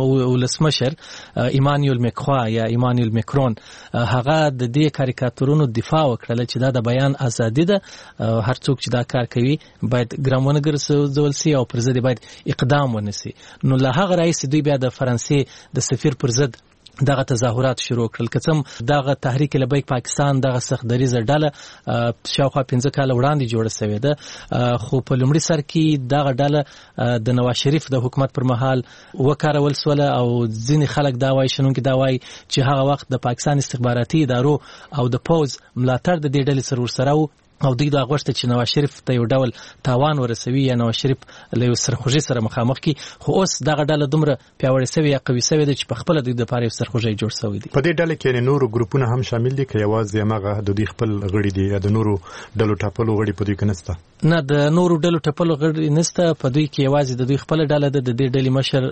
ولسمشر ایمانوئل مکرون یا ایمانوئل مکرون هغه د دې کاریکاتورونو دفاع وکړه چې دا د بیان ازادي ده، هر څوک چې دا کار کوي باید ګرامونه ګرځول سي او پر ضد باید اقدام ونسي. نو له هغه رئیس دوی بیا د فرانسې د سفیر پر ضد دغه تظاهرات شروع کړل. کڅم دغه تحریک لبیک پاکستان دغه سخت دریزه ډله شاوخوا پنځه کاله وړاندې جوړه شوې ده، خو په لومړي سر کې دغه ډله د نواز شریف د حکومت پر مهال وکارول سوله او ځینې خلک دا وایي شنونکي دا وایي چې هغه وخت د پاکستان استخباراتي ادارو او د پوز ملاتړ د دې ډلې سره ورسره و او دوی دا غوښته چې نواز شریف ته یو ډول تاوان ورسوي یا نواز شریف له یو سرخوږي سره مخامخ کی. خو اوس دغه ډله دومره پیاوړې شوې یا قوي شوې ده چې په خپل دوی د پاره یو سرخوږي جوړ شوی دی. په دې ډله کې نورو ګروپونه هم شامل دي که یوازې هغه د دوی خپل غړي دي یا د نورو ډلو ټاپلو غړي په دوی کې نشته؟ نه، د نورو ډلو ټاپلو غړي نشته، په دوی کې یوازې د دوی خپل ډله ده. د دې ډلې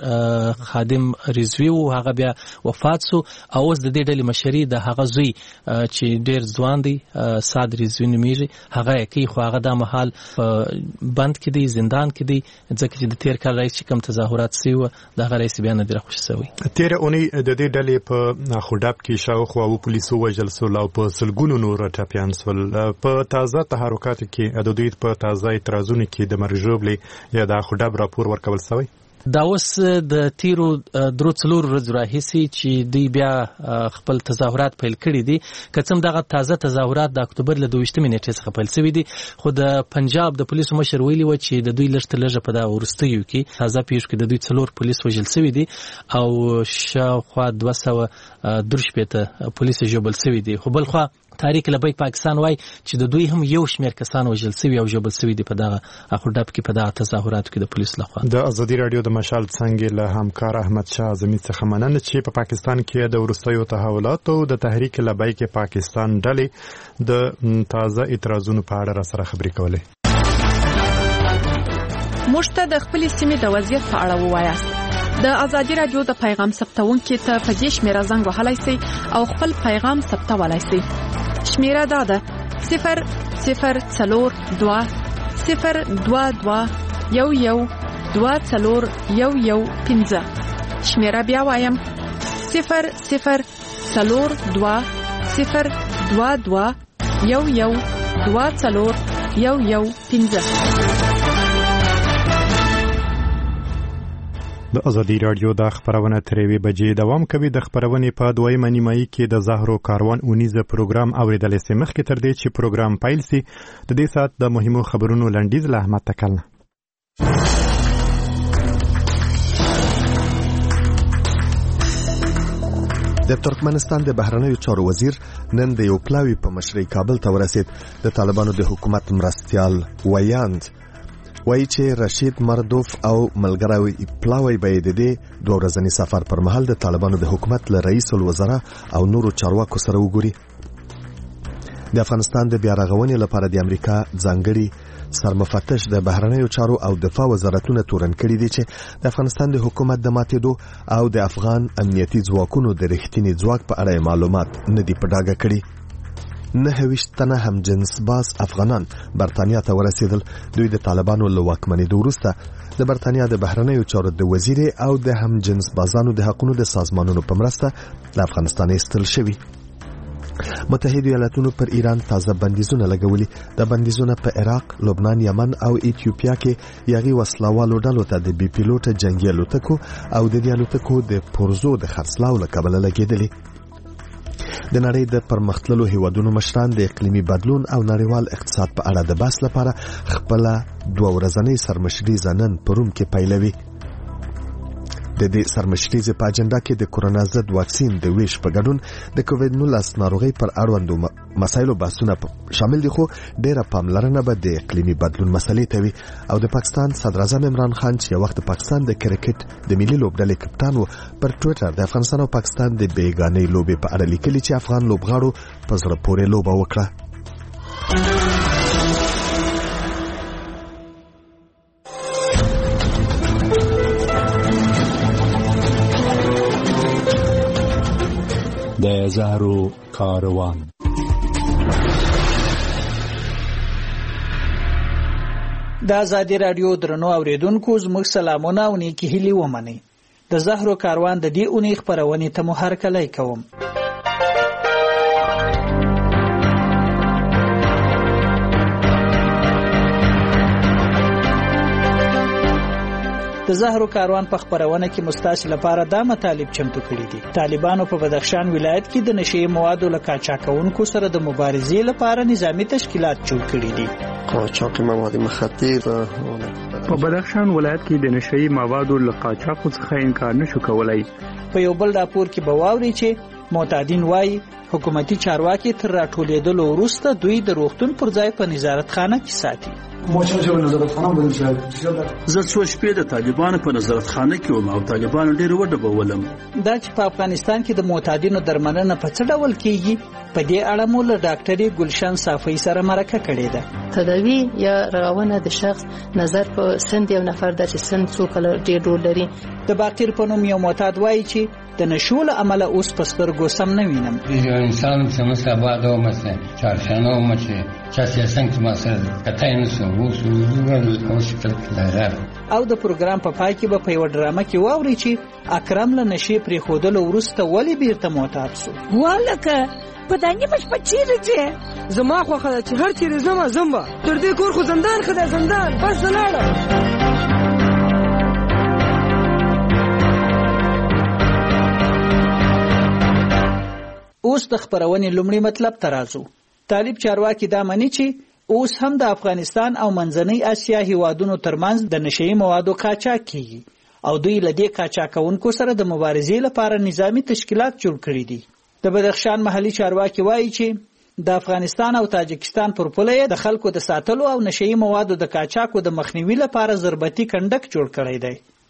مشر خادم رضوی او هغه بیا وفات سو او اوس د دې ډلې مشري د هغه زوی چې ډېر ځوان دی سعد رضوی نومیږي هغه کوي، خو هغه د محل بند کې دی، زندان کې دی، ځکه چې د تیر کال رئیس چې کوم تظاهرات سوي و دغه رئیس بیا نه دی راخوشي شوی. تیر اونۍ د دې ډلې په خوداب کې شاوخوا او پولیسو وژل سول او په سلګونو نور ټاپیان سول. په تازه تحرکاتو کې د دوی په تازه اعتراضونو کې د مرجوبلې یا د خوداب راپور ورکول شوی. دا اوس د تیرو درو څلور ورځو راهیسې چې دوی بیا خپل تظاهرات پیل کړي دي. که څه هم دغه تازه تظاهرات د اکتوبر له دویشتمې نیټې څخه پیل شوي دي، خو د پنجاب د پولیسو مشر ویلي و چې د دوی لږ تر لږه په دغه وروستیو کې تازه پیښو کې د دوی څلور پولیس وژل شوي دي او شاوخوا دوه سوه درې شپېته پولیس ژوبل شوي دي. خو بل خوا تحریک لبیک پاکستان وای چې د دوی هم یو شمېر کسان وژل شوي او ژوبل شوي دي په دغه خوداب کې په دغه تظاهراتو کې د پولیس لخوا. د ازادي رادیو د مشال څنګه له همکار احمد شاه اعظمي څخه مننه چې په پاکستان کې د وروستیو تحولاتو د تحریک لبیک پاکستان ډلې د تازه اعتراضونو په اړه را سره خبرې کولې. موږ ته د خپل سیمې د وضعیت په اړه ووایاست. د ازادي رادیو د پیغام ثبتونکو ته په دې شمیره زنګ وهلای شئ او خپل پیغام ثبتولای شئ. شمیره دا ده صفر صفر څلور دوه صفر دوه دوه یو یو دوه څلور یو یو پنځه. شمیره بیا وایم صفر صفر څلور دوه صفر دوه دوه یو یو دوه څلور یو یو پنځه. د ازادي رادیو د خبرونه ترې بجې دوام کوي. د خبرونې په دویمه نیمایي کې د زهرو کاروان اونیزه پروګرام اوریدل سي. مخکې تر دې چې پروګرام پیل سي د دې سات د مهمو خبرونو لنډیز له احمد تکلنه. د ترکمنستان د بهرنیو چارو وزیر نن د یو پلاوی په مشرۍ کابل ته ورسید. د طالبانو د حکومت مرستیال ویاند وایي چې رشید مردوف او ملګری پلاوی به د دې دوه ورځني سفر پر مهال د طالبانو د حکومت له رئیس الوزرا او نورو چارواکو سره وګوري. د افغانستان د بیا رغونې لپاره د امریکا ځانګړي سرمفتش د بهرنیو چارو او دفاع وزارتونه تورن کړي دي چې د افغانستان د حکومت د ماتېدو او د افغان امنیتي ځواکونو د رښتینی ځواک په اړه معلومات نه دي په ډاګه کړي. نه ویشت تنه هم جنس باز افغانان برتانیا ته ورسېدل. دوی د طالبانو له واکمنېدو وروسته د برتانیا د بهرنیو چارو د وزیر او د هم جنس بازانو د حقوقو د سازمانونو په مرسته له افغانستان ایستل شوي. متحده ایالاتونو پر ایران تازه بندیزونه لګولي. د بندیزونه په عراق، لبنان، یمن او ایتیوپیا کې یغي وسلوالو ډلو ته د بي پیلوټ جنگي الوتکو او د دې الوتکو د پرزو د خرڅلاو لکبل لګیدلي. د نړۍ د پرمختللو هیوادونو مشران د اقلیمي بدلون او نړیوال اقتصاد په اړه د بحث لپاره خپل دوه ورځنۍ سرمشریزه نن پروم کې پیلوي. د دې سرمشریزې په اجنډا کې د کورونا ضد واکسین د ویش په ګډون د کووډ نولس ناروغي پر اړوندو مسایلو بحثونه شامل دي. خو ډیره پاملرنه به د اقلیمي بدلون مسلې ته وي. او د پاکستان صدر اعظم عمران خان چې یو وخت د پاکستان د کرکټ د ملي لوبډلې کپتان و پر ټوئیټر د افغانستان او پاکستان د بیګانې لوبې په اړه لیکلي چې افغان لوبغاړو په زړه پورې لوبه وکړه. د زهرو کاروان. د ازادي رادیو درنو اوریدونکو زموږ سلامونه او نیکی هیلې ومنئ. د زهرو کاروان د دې اونۍ خبرونې ته مو هرکلی کوم. د زهرو کاروان په خبرونه کې مستاس لپاره دا مطالب چمتو کړي دي. طالبانو په بدخشان ولایت کې د نشئی موادو له قاچاقونکو سره د مبارزې لپاره نظامی تشکیلات جوړ کړي دي. قاچاق مواد مخدر په بدخشان ولایت کې د نشئی موادو له قاچاق څخه انکار نشو کولای. په یو بل راپور کې به واوري چې معتادین وایي حکومتي چارواکي تر راټولېدلو وروسته دوی د روغتون پر ځای په نظارت خانه کې ساتي. زه څو شپې د طالبانو په نظارت خانه کې وم او طالبانو ډېر وډبولم. دا چې په افغانستان کې د معتادینو درملنه په څه ډول کیږي په دې اړه مو له ډاکټري ګلشن صافی سره مرکه کړې ده. تداوی یا رغونه د شخص نظر په سند یو نفر د سند څو کله ډېر رول لري. د باقر په نوم یو معتاد وایي چې د نشو له امله اوس په سترګو سم نه وینم. یو انسان چې مثلا بعد او مثلا چارشانه او مچه چا څنګه مثلا کتای نه سو وو سو او شکل لاره. او د پروګرام په پای کې به په یو ډرامه کې واوري چې اکرم له نشي پرې خودلو وروسته ولی بیرته معتاد سو. والکه پدانګي مش پچیږي چې زما خو خدای چې هر چیرې زما زما تر دې کور خو زندان خدای زندان بس لاړه. اوس د خبرونې لومړی مطلب ترازو. طالب چارواکي دا مني چې اوس هم د افغانستان او منځنۍ اسیا هیوادونو ترمنځ د نشئی موادو قاچاق کیږي او دوی له دې قاچاقونکو سره د مبارزې لپاره نظامی تشکیلات جوړ کړي دي. د بدخشان محلي چارواکي وایي چې د افغانستان او تاجکستان پر پوله د خلکو د ساتلو او نشئی موادو د قاچاقو د مخنیوي لپاره ضربتي کنډک جوړ کړی دی.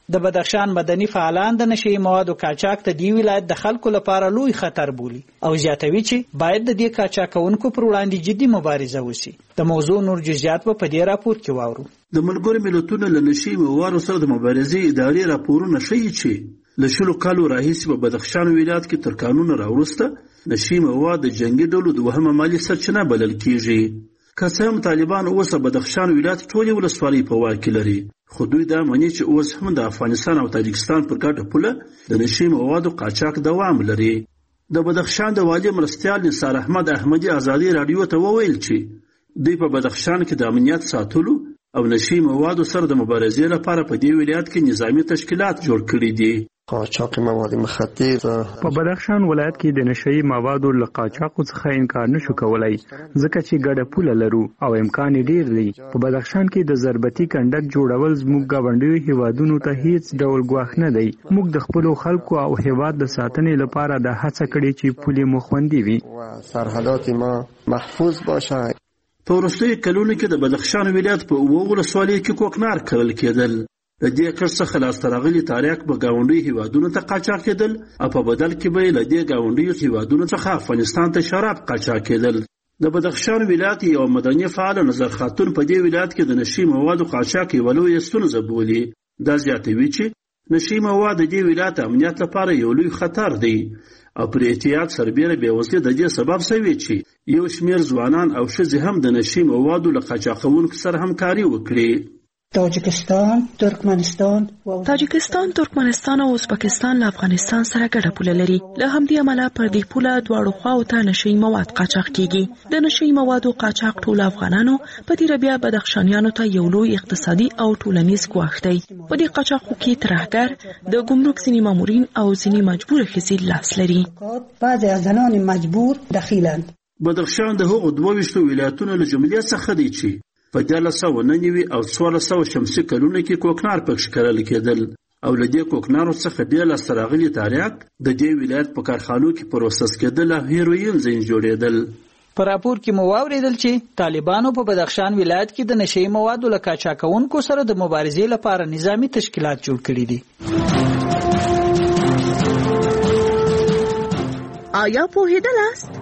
د بدخشان مدني فعالان د نشي موادو قاچاق ته دی ولایت د خلکو لپاره لوی خطر بولي او زیاتوي چې باید د دې قاچاقونکو پر وړاندې جدي مبارزه وشي. د موضوع نور جزئیات په دې راپور کې واورو. د ملګرو ملتونو له نشي موادو سره د مبارزې ادارې راپورونه ښیي چې له شلو کالو راهیسې په بدخشان ولایت کې تر قانون راوروسته نشي مواد د جنگي ډلو د وهمه مالي سرچینه بلل کیږي. که څه هم طالبان اوس بدخشان ولایت ټولې ولسوالۍ په واک کې لري، خو دوی دا مني چې اوس هم د افغانستان او تاجکستان پر ګډه پوله د نشي موادو قاچاق دوام لري. د بدخشان د والي مرستیال نثار احمد احمدي ازادي رادیو ته وویل چې دوی په بدخشان کې د امنیت ساتلو او نشي موادو سره د مبارزې لپاره په دې ولایت کې نظامی تشکیلات جوړ کړي دي. قاچاق مواد مخدر په بدخشان ولایت کې د نشئی موادو له قاچاق څخه انکار نشو کولای ځکه چې ګډه پوله لرو او امکان ډیر دی. په بدخشان کې د ضربتي کنډک جوړول زموږ غونډیو هیوادونو ته هیڅ ډول ګواښ نه دی. موږ د خپل خلکو او هیواد د ساتنې لپاره د هڅه کړې چې پولې مو خوندي وي او سرحدات ما محفوظ باشه. په وروستیو کلونو کې د بدخشان ولایت په اووه ولسوالیو کې کوکنار کرل کېدل. د دې کار څخه لاسته راغلي تاریخ به ګاونډي هیوادونو ته قاچاق کېدل او په بدل کې به له دې ګاونډي هیوادونو څخه افغانستان ته شراب قاچاق کېدل. د بدخشان ولایت یو مدني فعال نظر خاتون په دې ولایت کې د نشي موادو قاچاق یو لوی ستونزه بولي. دا زیاتوي چې نشي مواد د دې ولایت امنیت لپاره یو لوی خطر دی او پر احتیاط سربېره بېوزلي د دې سبب شوی چې یو شمېر ځوانان او ښځې هم د نشي موادو له قاچاقونکو سره همکاري وکړي. تاجکستان، ترکمنستان تاجکستان، ترکمنستان او ازبکستان له افغانستان سره ګډه پوله لري. له همدې امله پر دې پوله دواړو خواو ته نشئی مواد قاچاق کیږي. د نشئی موادو قاچاق ټول افغانانو په دې بیا بدخشانیانو ته یو لوی اقتصادي او ټولنیز ګواښ دی. په دې قاچاقو کې ترهګر د ګمرک ځینې مامورین او ځینې مجبور ښځې لاس لري. بعضی از زنان مجبور دخیلند. بدخشان د هغو دوه ویشتو ولایتونو له جملې څخه دی چې په دیارلس سوه نهه نوي او څوارلس سوه شمسي کلونو کې کوکنار پکښې کرل کېدل او له دې کوکنارو څخه ډېر لاسته راغلي تاریخ د دې ولایت په کارخانو کې پروسس کېدل او هیروین ځین جوړېدل. په راپور کې مو واورېدل چې طالبانو په بدخشان ولایت کې د نشئی موادو له قاچاقونکو سره د مبارزې لپاره نظامي تشکیلات جوړ کړي دي. آیا پوهېدلاست؟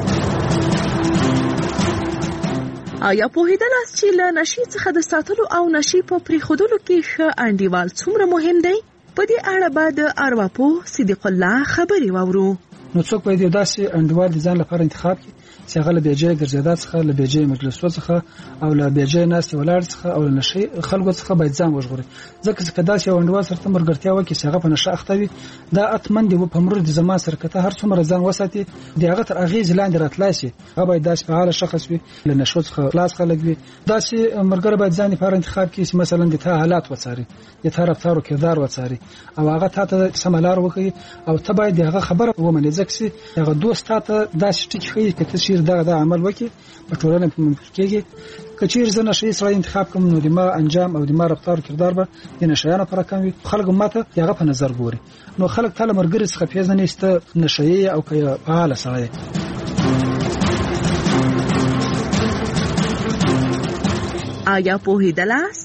آیا پوهېدلاست چې له نشي څخه د ساتلو او نشي په پریښودلو کې ښه انډیوال څومره مهم دی؟ په دې اړه به د ارواپوه صدیق الله خبرې واورو. نو څوک باید یو داسې انډیوال د ځان لپاره انتخاب کړي چې هغه له بېځایه ګرځېدا څخه، له بېځایه مجلسو څخه او له بېځایه ناستې ولاړ څخه او له نشي خلکو څخه باید ځان وژغوري. ځکه چې که داسې یو انډیوال سره ته ملګرتیا وکړي چې هغه په نشه اخته وي، دا حتما د په مرور د زمان سره که ته هر څومره ځان وساتي د هغه تر اغېزې لاندې راتلای شي. هغه باید داسې فعاله شخص وي، له نشو څخه خلاص خلک وي. داسې ملګری باید ځان لپاره انتخاب کړي چې مثلا د تا حالات وڅاري، د تا رفتار او کردار وڅاري او هغه تا ته سمه لار وښیي او ته باید د هغه خبره ومنې. ځکه چې هغه دوست تا ته داسې ټکي ښیي که ته چېرې دغه دا عمل وکړي په ټولنه کې ممکن کېږي. که چېرې زه نشهیي سړی انتخاب کړم نو د ما انجام او د ما رفتار او کردار به د نشهیانو لپاره کم وي. خلک ما ته د هغه په نظر ګوري. نو خلک تا له ملګري څخه پېژني چې ته نشهیي او که فعاله سړی. آیا پوهېدلاست؟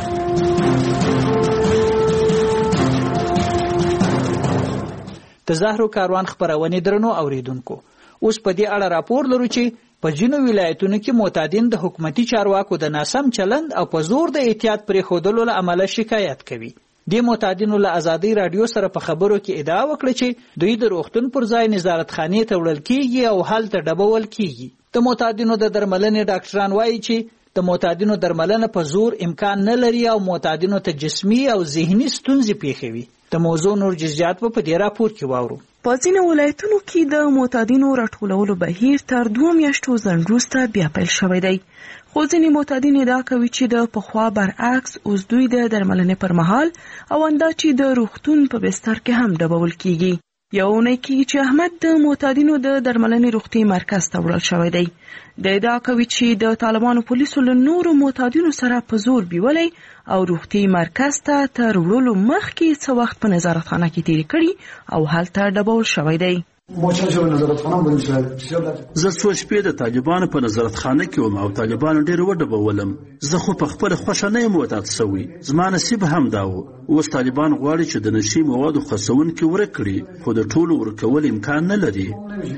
د زهرو کاروان خپرونې درنو اوریدونکو، اوس په دې اړه راپور لرو چې په ځینو ولایتونو کې معتادین د حکومتي چارواکو د ناسم چلند او په زور د احتیاط پرېښودلو له امله شکایت کوي. دې معتادینو له ازادۍ راډیو سره په خبرو کې ادعا وکړه چې دوی د روغتون پر ځای نظارتخانې ته وړل کېږي او هلته ډبول کېږي. د معتادینو د درملنې ډاکټران وایي چې د معتادینو درملنه په زور امکان نه لري او معتادینو ته جسمي او ذهني ستونزې پیښوي. د موضوع نور جزئیات په دې راپور کې واورو. په ځینو ولایتونو کې د معتادینو راټولولو بهیر تر دوه میاشتو ځنډ وروسته بیا پیل شوی دی. خو ځینې معتادین ادعا کوي چې د پخوا برعکس اوس دوی د درملنې پر مهال او اندا چې د روغتون په بستر کې هم ډبول کیږي. یو اونۍ کېږي چې احمد د معتادینو د درملنې روغتي مرکز ته وړل شوی دی. د ادعا کوي چې د طالبانو پولیسو له نورو معتادینو سره په زور بیولۍ او روغتي مرکز ته تر وړلو مخکې څه وخت په نظارتخانه کې تېری کړي او هلته ډبول شوی دی. زه څو شپې د طالبانو په نظارتخانه کې وم او طالبانو ډېر وډبولم. زه خو په خپله خوښه نه یم وتات سوی. زما نصیب هم دا و. اوس طالبان غواړي چې د نشي موادو خرڅونکي ورک کړي، خو د ټولو ورکول امکان نه لري.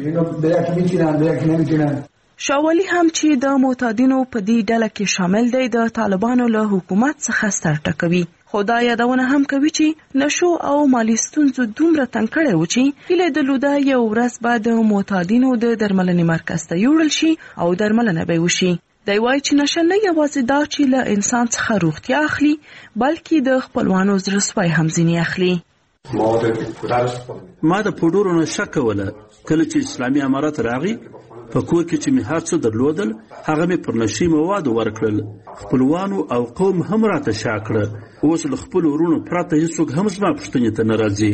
شاولي هم چې د معتادینو په دې ډله کې شامل دی د طالبانو له حکومت څخه سر ټکوي. خو دا یادونه هم کوي چې نشو او مالی ستونزو دومره تنګ کړی و چې هیله درلوده یو ورځ به د معتادینو د درملنې مرکز ته یوړل شي او درملنه به وشي. دی وایي چې نشه نه یوازې دا چې له انسان څخه روغتیا اخلي، بلکې د خپلوانو زړه سوی هم ځینې اخلي. ما د پوډرو نشه کوله. کله چې اسلامي امارت راغی، په کور کې چې مې هر څه درلودل هغه مې پر نشي موادو ورکړل. خپلوانو او قوم هم راته شا کړه. اوس له خپلو ورونو پرته هېڅوک هم زما پوښتنې ته نه راځي.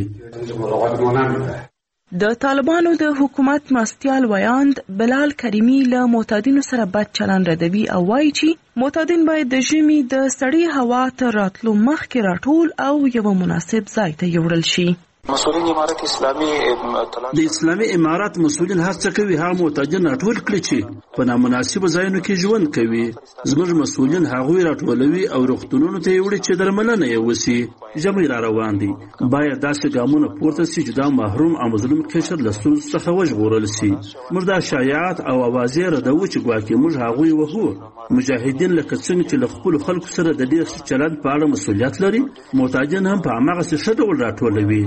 د طالبانو د حکومت مرستیال ویاند بلال کریمی له معتادینو سره بد چلند ردوي او وایي چې معتادین باید د ژمي د سړې هوا تر راتلو مخکې راټول او یو مناسب ځای ته یوړل شي. مسؤلین امارت اسلامي د اسلامي امارت مسؤلین هڅه کوي هغه معتادین راټول کړي چې په نامناسبو ځایونو کې ژوند کوي. زموږ مسؤلین هغوی راټولوي او روغتونونو ته یې وړي چې درملنه یې وسي. ژمی را روان دي، باید داسې ګامونه پورته سي چې دا محروم او مظلوم قشر له ستونزو څخه وژغورل سي. موږ دا شایعات او اوازې ردوو چې ګواکې موږ هغوی وهو. مجاهدین لکه څنګه چې له خپلو خلکو سره د ډېر ښه چلند په اړه مسؤلیت لري، معتادین هم په هماغسې ښه ډول راټولوي.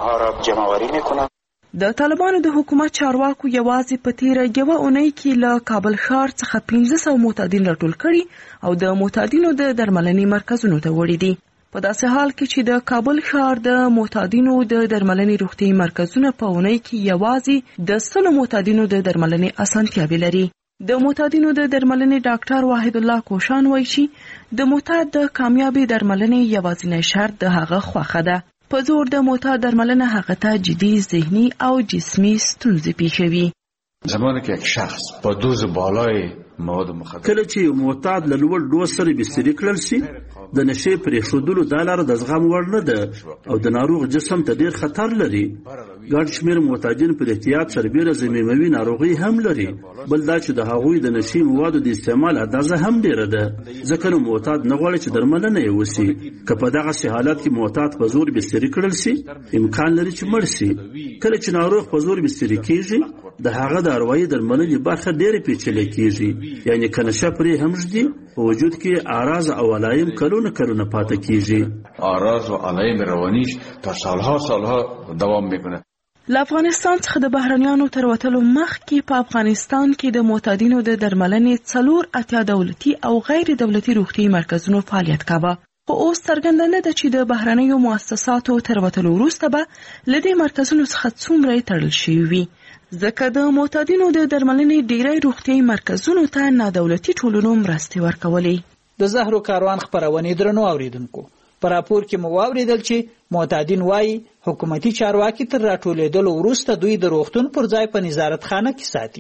د طالبانو د حکومت چارواکو یوازې په تیره یوه اونۍ کې له کابل ښار څخه پنځه سوه معتادین راټول کړي او د معتادینو د درملنې مرکزونو ته وړي دي. په داسې حال کې چې د کابل ښار د معتادینو د درملنې روغتیايي مرکزونه په اونۍ کې یوازې د سلو معتادینو د درملنې اسانتیاوې لري. د معتادینو د درملنې ډاکټر واحد الله کوشان وایي چې د معتاد د کامیابی درملنې یوازینی شرط د هغه خوښه ده. په زور د معتاد درملنه هغه ته جدي ذهني او جسمي ستونزې پیښوي. زمانه کې یک شخص په دوز بالای مواد مخدر کله چې معتاد له لوړ دوز سره بستري کړل شي، د نشې پرېښودلو دا لاره د زغم وړ نه ده او د ناروغ جسم ته ډېر خطر لري. ګڼ شمېر معتادین په احتیاط سربیره ضمیموي ناروغي هم لري. بل دا چې د هغوی د نشي موادو د استعمال اندازه هم ډېره ده، ځکه نو معتاد نه غواړي چې درملنه یې وسي. که په دغسې حالت کې معتاد په زور بستري کړل شي، امکان لري چې مړ شي. کله چې ناروغ په زور بستري کېږي، د هغه د اروایي درملنې برخه ډېرې پیچلې کېږي، یعنی که نشه پرې هم ږدي، په وجود کې اعراض او علایم کلونه کلونه پاتې کېږي. اعراض و علایم روانیش تا سالها سالها دوام میکنه. له افغانستان څخه د بهرنیانو تر وتلو مخکې په افغانستان کې د معتادینو د درملنې څلور اتیا دولتي او غیر دولتي روغتیايي مرکزونو فعالیت کاوه. خو اوس څرګنده نه ده چې د بهرنیو مؤسساتو تر وتلو وروسته به له دې مرکزونو څخه څومره تړل شوي وي، ځکه د معتادینو د درملنې ډیری روغتیايي مرکزونو ته نادولتي ټولنو مرستې ورکولې. د زهرو کاروان خپرونې درنو اوریدونکو، په راپور کې مو واوریدل چې معتادین وایي حکومتي چارواکي تر راټولېدلو وروسته دوی د روغتون پر ځای په نظارتخانه کې ساتي.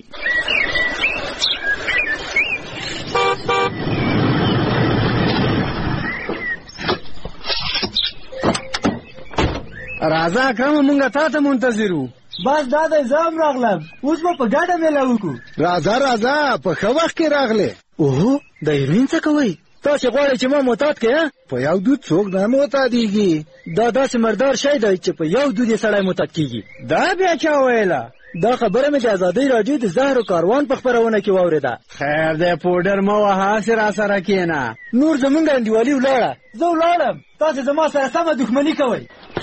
راځه اکرم، مونږه تا ته منتظر وو. بس دا د ځام راغلم، اوس به په ګډه میله وکړو. راځه راځه، په ښه وخت کې راغلې. اوهو، د هیروین څه کوئ؟ تاسې غواړئ چې ما معتاد کړئ؟ په یو دود څوک نه معتادېږي. دا داسې مردار شی دی چې په یو دود یې سړی معتاد کېږي. دا بیا چا ویله؟ دا خبره مې د ازادۍ راډیو د زهرو کاروان په خپرونه کې واورېده. خیر دی، پوډر مه وهه، هسې راسره کښېنه. نور زمونږ انډیوالي ولاړه. زه ولاړم، تاسې زما سره سمه دښمني کوئ.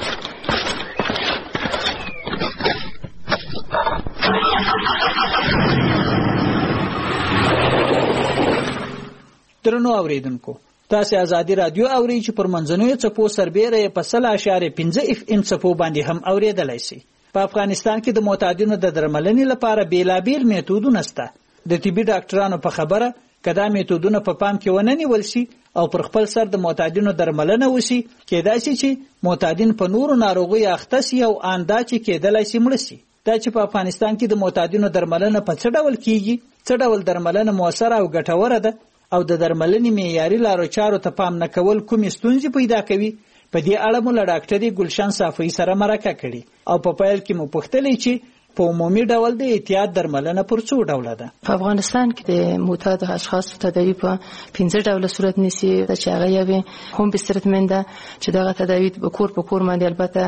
درنو اوریدونکو، تاسې ازادي رادیو اورئ چې پر منځنیو څپو سربیره یې په سل اشاریه پنځه اف ام څپو باندې هم اوریدلی شي. په افغانستان کې د معتادینو د درملنې لپاره بیلابیل میتودونه شته. د طبي ډاکټرانو په خبره که دا میتودونه په پام کې ونه نیول شي او پر خپل سر د معتادینو درملنه وشي، کېدای شي چې معتادین په نورو ناروغیو اخته شي او ان دا چې کېدلی شي مړه شي. دا چې په افغانستان کې د معتادینو درملنه په څه ډول کیږي، څه ډول درملنه مؤثره او ګټوره ده، او د درملنې معیاري لارو چارو ته پام نه کول کومې ستونزې پیدا کوي، په دې اړه مو له ډاکټرې ګلشن صافۍ سره مرکه کړې او په پیل کې مو پوښتلې چې په عمومي ډول د احتیاط درملنه پر څو ډوله ده؟ په افغانستان کې د معتاد اشخاصو تداوی په پنځه ډوله صورت نیسي چې هغه یوې هم بسترتمن ده چې دغه تداوی په کور په کور باندې البته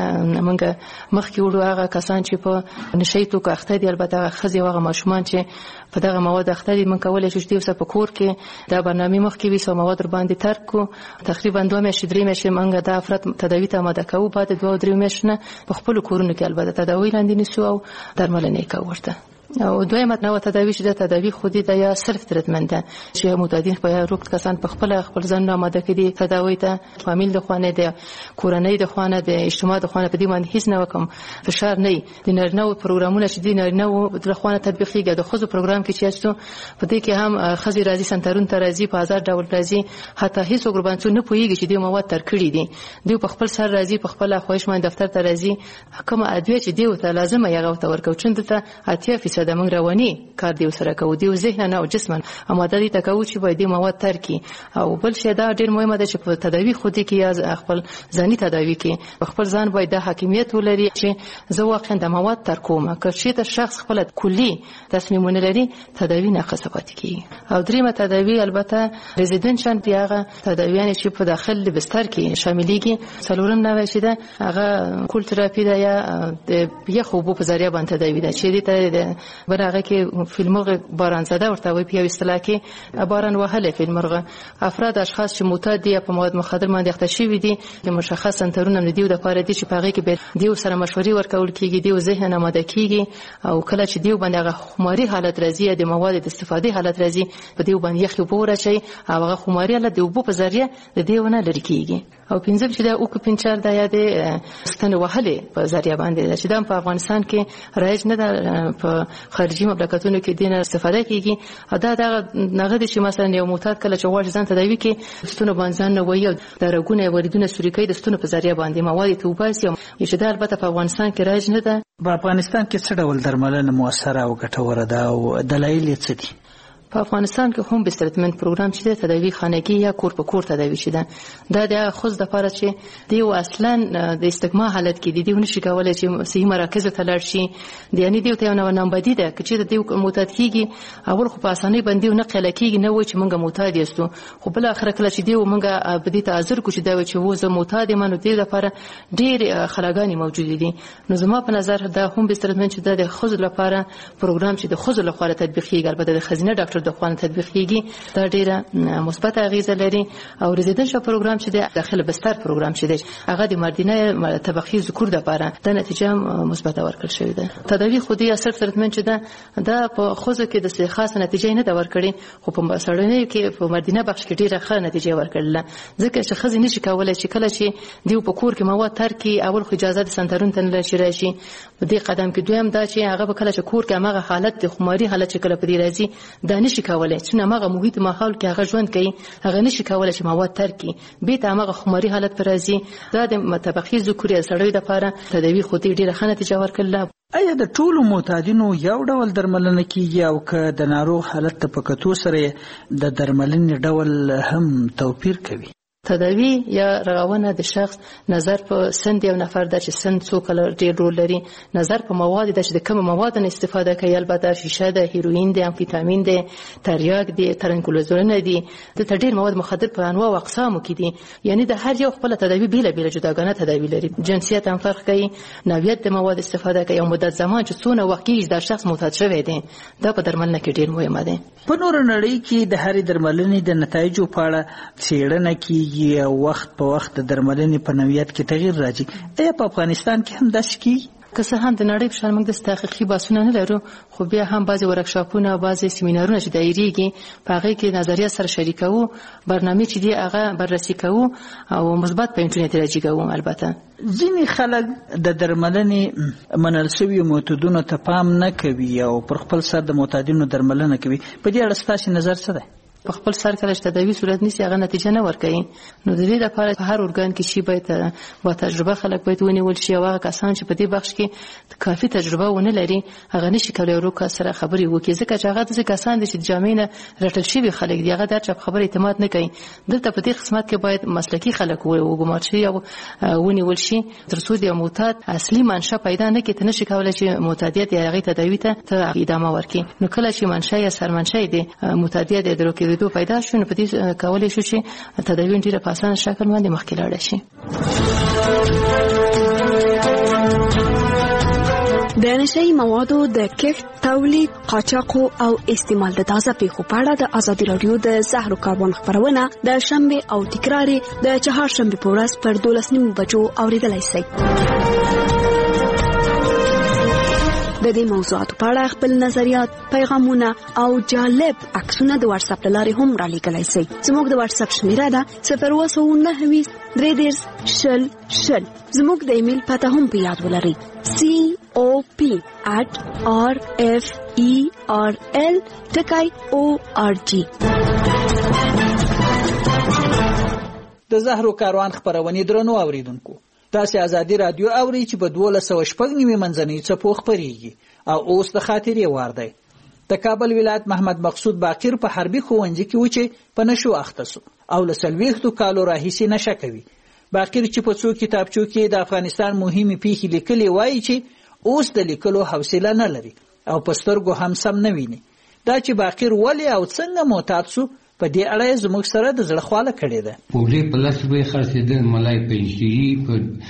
موږ مخکې وړو هغه کسان چې په نشي توکو اخته دي، البته هغه ښځې او هغه ماشومان چې په دغه مواد اخته دي، موږ کولی شو چې دوی په کور کې دا برنامې مخکې وي څو مواد باندې ترک کو. تقریبا دوه میاشتې درې میاشتې موږ دا افراد تداوی ته آماده کوو، بعد دوه درې میاشتې نه په خپلو کورونو کې البته تداوی لاندې نیسو او درملنه یې کوو ورته. او دویمه نوع تداوی چې د تداوی خودي د یا سلف تریټمنټ ده چې معتادین په روغ کسان په خپل خپل ځان آماده کړي تداوی ته، فامیل د خوانه د کورنۍ د خوانه د اجتماع د خوانه په دې باندې هیڅ نه وکم فشار نه د نرنو پروګرامونه چې د نرنو د خوانه تطبیقیږي د خزو پروګرام کې چې تاسو په دې کې هم خزي راځي سنترون ته راځي په هزار ډول راځي، حتی هیڅ وګربانڅو نه پويږي چې د مواد تر کړی دي، دوی په خپل سر راځي په خپل خواهش باندې دفتر ته راځي، کوم ادویه چې دی ته لازمه یې غوته ورکو چون ته اتیا فیصد موږ رواني کار دی سره کوو، دی ذهن او جسم آماده دي تکو چې باید مواد ترکی. او بل شی دا ډیر مهمه ده چې په تداوی خودي کې یا خپل ځاني تداوی کې خپل ځان باید د حاکمیت ولري چې زه واقعا د مواد ترکوم که چې د شخص خپل کلی تصمیمونه لري تداوی ناقصه پاتې کیږي. او دریمه تداوی البته ریزیدنشن دی هغه تداویان چې په داخل بستر کې شاملېږي. څلورم نوع چې ده هغه کول تراپی ده یا د یخو په ذریعہ باندې تداوی ده چې د برغه کې فیلمرغ باران زده ورته وي په اصطلاح کې باران وهله فیلمرغ افراد اشخاص چې معتاد دي په مواد مخدر باندې اخته شوي دي د مشخص سنترونه نه دیو د پاره دي چې پاغه کې به دیو سره مشورې ورکول کیږي، دیو ذهن آماده کیږي او کله چې دیو باندې هغه خماري حالت راځي د مواد د استفادې حالت راځي په دیو باندې یخ پوره شي او هغه خماري حالت دیو په ذریعہ د دیونه لری کیږي. او پنځم چې دا او کو پنچار د یاد ستن وهله په ذریعہ باندې چې د افغانستان کې رایج نه ده په خارجي مملکتونو کې دینه استفاده کیږي. دا دا نغد چې مثلا یو معتاد کله چې واش ځان تداوی کې ستونه باندې نه وایي د رګونه وریدونه سوري د ستونه په ذریعہ باندې مواد توباسي چې دا البته په افغانستان کې رایج نه ده. په افغانستان کې څه ډول درملنه موثره او ګټوره ده او دلایل یې څه دي؟ په افغانستان کې هم بسترتمنټ پروګرام چې د تداوی خانگی یا کور په کور تداوی شیده دا د خود د لپاره چې دی اصلا د استغما حالت کې دی ونه شي کولای چې صحیح مراکز ته لاړ شي، یعنی دی ته نو نام بدی ده چې د معتاد کیږي اول خو په اسانۍ باندې نه قله کیږي نه و چې مونږه معتاد یستو، خو بل اخر کله چې دی مونږه بدی ته حاضر کو چې دا چې و زه معتاد منو دی لپاره ډیر خلاګانی موجود دي. نو زما په نظر دا هم بسترتمنټ چې د خود لپاره پروګرام چې د خود لپاره تطبیقیږي البته د خزینه ډاکټر د خوان تطبیقیږي دا ډیره مثبت اغیزه لري. او ریزیدنشل پروګرام چې د داخله بستر پروګرام چې دی هغه د مردینه طبقه ذکور د لپاره د نتیجه مثبت ورکړل شوی ده. تداوی خودي اثر ترټمنټ چې ده دا په خوځو کې د خاصه نتیجه نه دا ورکړي، خو په سړنۍ کې په مردینه بخش کې ډیره ښه نتیجه ورکړل ځکه چې خزي نشي کولای چې کله چې دی په کور کې مواد ترکي اول خو اجازه د سنترون ته نه شي راشي. په دې قدم کې دویم دا چې هغه کله چې کور کې هغه حالت د خماري حالت چې کله په دې راځي دا نشي کولای چې هغه محیط ماحول کې هغه ژوند کوي هغه نشي کولای چې مواد ترکي به ته هغه خماري حالت پر راځي. دا د متبقي ذکوري سړی د لپاره تداوی خودي ډیره ښه نتیجه ورکړل. ایا د ټولو معتادینو یو ډول درملنه کیږي او که د ناروغ حالت ته په کتو سره د درملنې ډول هم توپیر کوي؟ تداوی یا رغونه د شخص نظر په سند یو نفر د چې سند څو کلر ډیر رول لري، نظر په مواد د چې د کوم مواد نه استفاده کوي البته شیشه ده، هیروین ده، امفیتامین ده، تریاک ده، ترنکولوزون دي، د ډیر مواد مخدر په انواع او اقسامو کې دي. یعنی د هر یو خپل تداوی بیل بیل جداګانه تداوی لري، جنسیت هم فرق کوي، نوعیت د مواد استفاده کوي او مدت زمان چې څونه وخت کې د شخص معتاد شوی دی دا په درملنه کې ډیر مهمه ده. په نور نړۍ کې د هرې درملنې د نتایجو په اړه څېړنه کیږي او وخت په وخت د درملنې په نوعیت کې تغییر راځي. ایا په افغانستان کې هم داسې کیږي؟ که څه هم د نړۍ په شان موږ د تحقیقي بحثونه نه لرو، خو بیا هم بعضې ورکشاپونه او بعضې سیمینارونه چې دایریږي په هغې کې نظریه سره شریکوو، برنامې چې دي هغه بررسي کوو او مثبت پوینټونه ترې راجع کوو. البته ځینې خلک د درملنې منل شویو میتودونو ته پام نه کوي او پر خپل سر د معتادینو درملنه کوي. په دې اړه ستاسو نظر څه دی؟ په خپل سر کله تداوی صورت نیسي هغه نتیجه نه ورکوي. نو د دې لپاره په هر ارګان کې شي باید با تجربه خلک باید ونیول شي او هغه کسان چې په دې بخش کې کافي تجربه ونه لري هغه نشي کولای ورو کا سره خبري وکړي ځکه چې هغه د کسان دي چې جامعینه رټل شي خلک دی هغه درچ خبره اعتماد نه کوي. دلته په دې قسمت کې باید مسلکي خلک وګمار شي او ونیول شي تر څو د معتاد اصلي منشأ پیدا نه کړي نشي کولای چې معتادیت یا هغه تداوی ته ادامه ورکړي. نو کله چې منشأ یا سرمنشأ دی معتادیت درو کې دوه پیدا شو نو په دې کولای شو چې تداوی ډیره په اسانه شکل باندې مخکې لاړ شي. د نشئی موادو د کښت، تولید، قاچاق او استعمال د تازه پیښو په اړه د ازادي رادیو د زهرو کاربن خبرونه د شنبه او تکراري د چهارشنبه په ورځ پر دولس نیمو بجو اوریدلای شئ. د دې موضوعاتو په اړه خپل نظریات، پیغامونه او جالب عکسونه د واتس اپ لارې هم را لیږلی شئ. زموږ د واتس اپ شمیره ده صفر اووه سوه نهه ویشت درې دېرش شل شل. زموږ د ایمیل پته هم په یاد ولرئ سی او پی at r f e r l ټکی او ار جی. د زهرو کاروان خبرونه درنو اوریدونکو تاسو ازادي رادیو اوري چې په دولس سوه شپږ نیمه منځنۍ څپو خبريږي او اوس د خاطرې وار دی. د کابل ولایت محمد مقصود باقر په حربي ښوونځي کې و چې په نشو اخته سو او له څلوېښتو کالو راهیسې نشه کوي. باقر چې په څو کتابچو کې د افغانستان مهمې پیښې لیکلي وایي چې اوس د لیکلو حوصله نه لري او په سترګو هم سم نه ویني. دا چې باقر ولې او څنګه معتاد سو په دې اړه زموږ سره د زړه خواله کړې ده. پوډې په لاس به خرڅېدل، ملای پنځشي په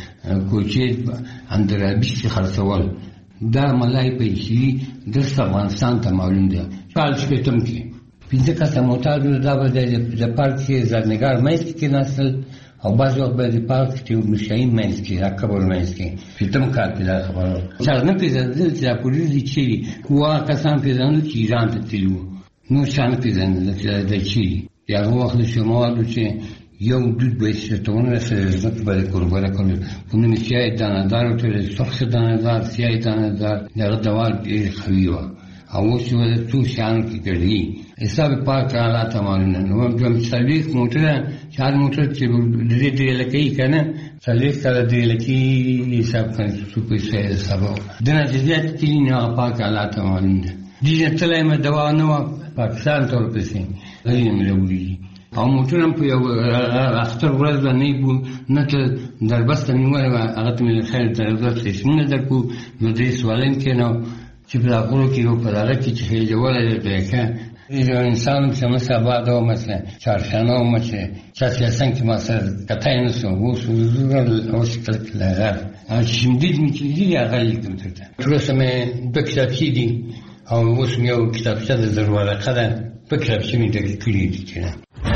کوچې اندرابي کې خرڅول. دا ملای پنځشي د افغانستان ته معلوم دی. کال شپږم کې پنځه کسه معتاد دا به د پارک کې زرنګار مېز کې نسل او بعض وخت به د پارک کې مشاهین مېز کې راکبل مېز کې فیتم کار پیدا خبره چې نه پیژندل چې پولیس چې وا کسان پیژندل چې ایران ته تلو نو شان پیژندل چې د چی یا وخت شمال چې یو دود به ستونه سره زړه به قربانه کړو په نوم چې دانه‌دار او ته سخت دانه‌دار سیای دانه‌دار دغه دوال ډیر خویو او چې ول تو شان کې کړی حساب پاک حالات معلومه نو کوم سرویس موټر چار موټر چې دې دې لکې کنه سرویس کړه دې لکې حساب کوي څو پیسې حساب دنه جزئیات کې نه پاک حالات معلومه دي چې تلای مې دوا نو پاکستان ته ورپسې غوړي مې وروړي او موټرم په یو اختر ورځ باندې بو نه ته دربسته نیولې هغه ته مې خیر درځه چې څنګه درکو نو دې سوالین کې نو چې په هغه کې یو په هغه کې چې جوړه دې که یو انسان چې مثلا بعد او مثلا چارشنو مچه چې څنګه ما سره کتای نه سو وو سو او شکل کله او چې دې مې چې دې هغه لیکم ته تر څو مې د کتاب کې دي او اوس مې یو کتاب څه د ضرورت کړه په کتاب کې مې د کړی دي چې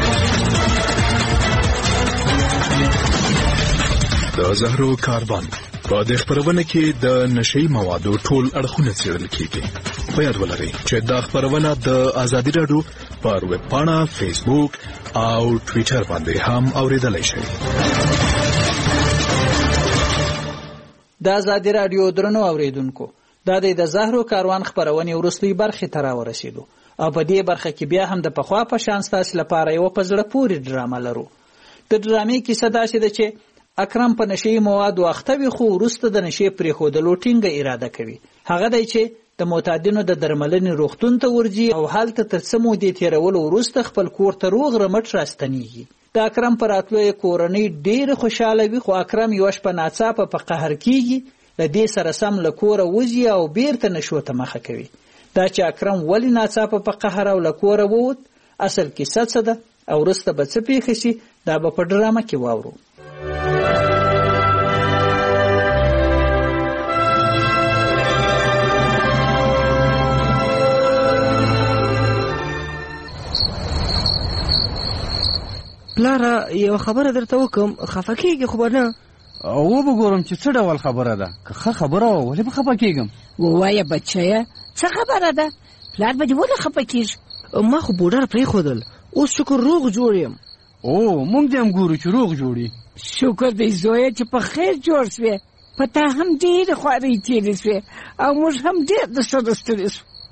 د زهرو کاربن په دې خبرونه کې د نشئی موادو ټول اړخونه څېړل کیږي. په یاد ولرئ چې دا خبرونه د ازادي رادیو پر ویب پاڼه، فیسبوک او ټوئیټر باندې هم اوریدلای شئ. د ازادي رادیو درنو اوریدونکو دا د زهرو کاروان خبرونه ورستۍ برخه ته راورسېدو او په دې برخه کې بیا هم د پخوا په شان ستاسو لپاره یو په زړه پورې ډرامه لرو. د ډرامې کیسه داسې ده چې اکرم په نشئی موادو اخته وي خو وروسته د نشې پرېښودلو ټینګه اراده کوي. هغه دی چې د معتادینو د درملنې روغتون ته ورځي او هلته تر څه مودې تېرولو وروسته خپل کور ته روغ رمټ راستنېږي. د اکرم پر راتلو یې کورنۍ ډېره خوشحاله وي خو اکرم یوه شپه ناڅاپه په قهر کېږي، له دې سره سم له کوره وځي او بیرته نشو ته مخه کوي. دا چې اکرم ولې ناڅاپه په قهر او له کوره ووت اصل کیسه څه ده او وروسته به څه پېښه شي دا به په ډرامه کې واورو. لاره یو خبره درته وکم خفه کېږي خو به نه او به ګورم چې څه ډول خبره ده که ښه خبره وه ولې به خفه کېږم ووایه بچیه څه خبره ده پلار به دې ولې خفه کېږي ما خو بوډر پرېښودل اوس شکر روغ جوړ یم او موږ دې هم ګورو چې روغ جوړي شکر دی زویه چې په خیر جوړ سوې په تا هم ډېرې خوارۍ تېرې سوې او موږ هم ډېر د سره ستړي سو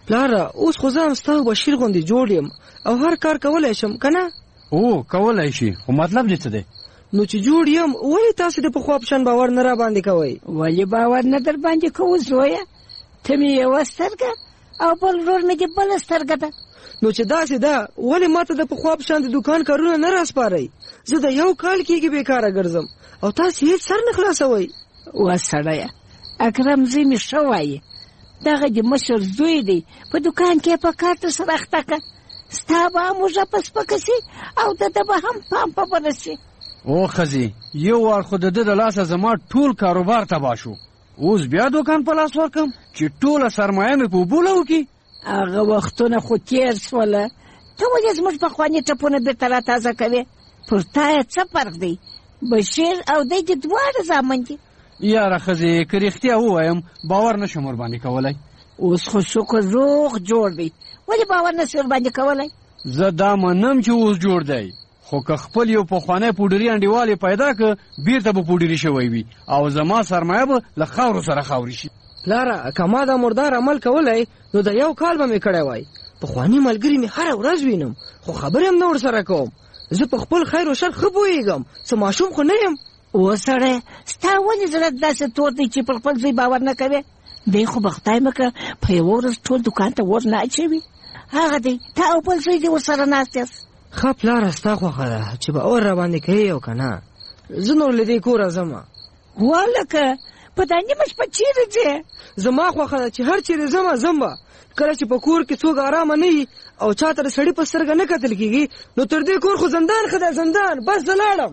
پلاره اوس خو زه هم ستا بشیر غوندې جوړ یم او هر کار کولی شم که نه؟ او کولی شي، خو مطلب دې څه دی؟ نو چې جوړ یم ولې تاسې د پخوا په شان باور نه را باندې کوئ؟ ولې باور نه در باندې کوو زویه؟ ته مې یوه سترګه او بل ورور مې د بله سترګه ده. نو چې داسې ده ولې ماته د پخوا په شان د دوکان کارونه نه راسپارئ؟ زه د یو کال کېږي بېکاره ګرځم او تاسې هېڅ سر نه خلاصوئ. وا سړیه، اکرم زوی مې ښه وایي، دغه د مشر زوی دی، په دوکان کې په کار تر سره اخته که. ستا به هم اوږه په سپکه سي او د ده به هم پام په بره سي. او ښځې، یو وار خو د ده د لاسه زما ټول کاروبار تباه شو، اوس بیا دوکان په لاس ورکم چې ټوله سرمایه مې په اوبو لوکي. هغه وختونه خو تېر شوله، ته ولې زموږ پخواني ټپونه بېرته را تازه کوې؟ پر تا یې څه فرق دی؟ بشیر او دی د دواړه زامن دي. یاره ښځې، که رښتیا ووایم باور نشم ورباندې کولی. اوس خو شکر روغ جوړ دی، ولې باور نشي ورباندې کولی؟ زه دا منم چې اوس جوړ دی، خو که خپل یو پخوانی پوډري انډیوال یې پیدا که بیرته به پوډري شوی وي او زما سرمایه به له خاورو سره خاوري شي. پلاره که ما دا مردار عمل کولی نو د یو کال به مې کړی وای. پخواني ملګري مې هره ورځ وینم خو خبرې هم نه ورسره کوم. زه په خپل خیر و شر ښه پوهېږم، څه ماشوم خو نه یم. او سړی، ستا ولې زړه داسې تور دی چې پر خپل زوی باور نه کوې؟ دی خو به خدای مکړه په یوه ورځ ټول دوکان ته ور نه اچوي. هغه دی، تا او بل زوی دې ورسره ناست یاست. ښه پلاره، ستا خوښه ده چې باور را باندې کوې او که نه. زه نور له دې کوره ځمه. والکه په دا نیمه شپه چیرې ځې؟ زما خوښه ده چې هر چیرې ځمه ځم به. کله چې په کور کې څوک ارامه نه وي او چا ته د سړي په سترګه نه کتل کېږي نو تر دې کور خو زندان ښه دی، زندان. بس زه لاړم.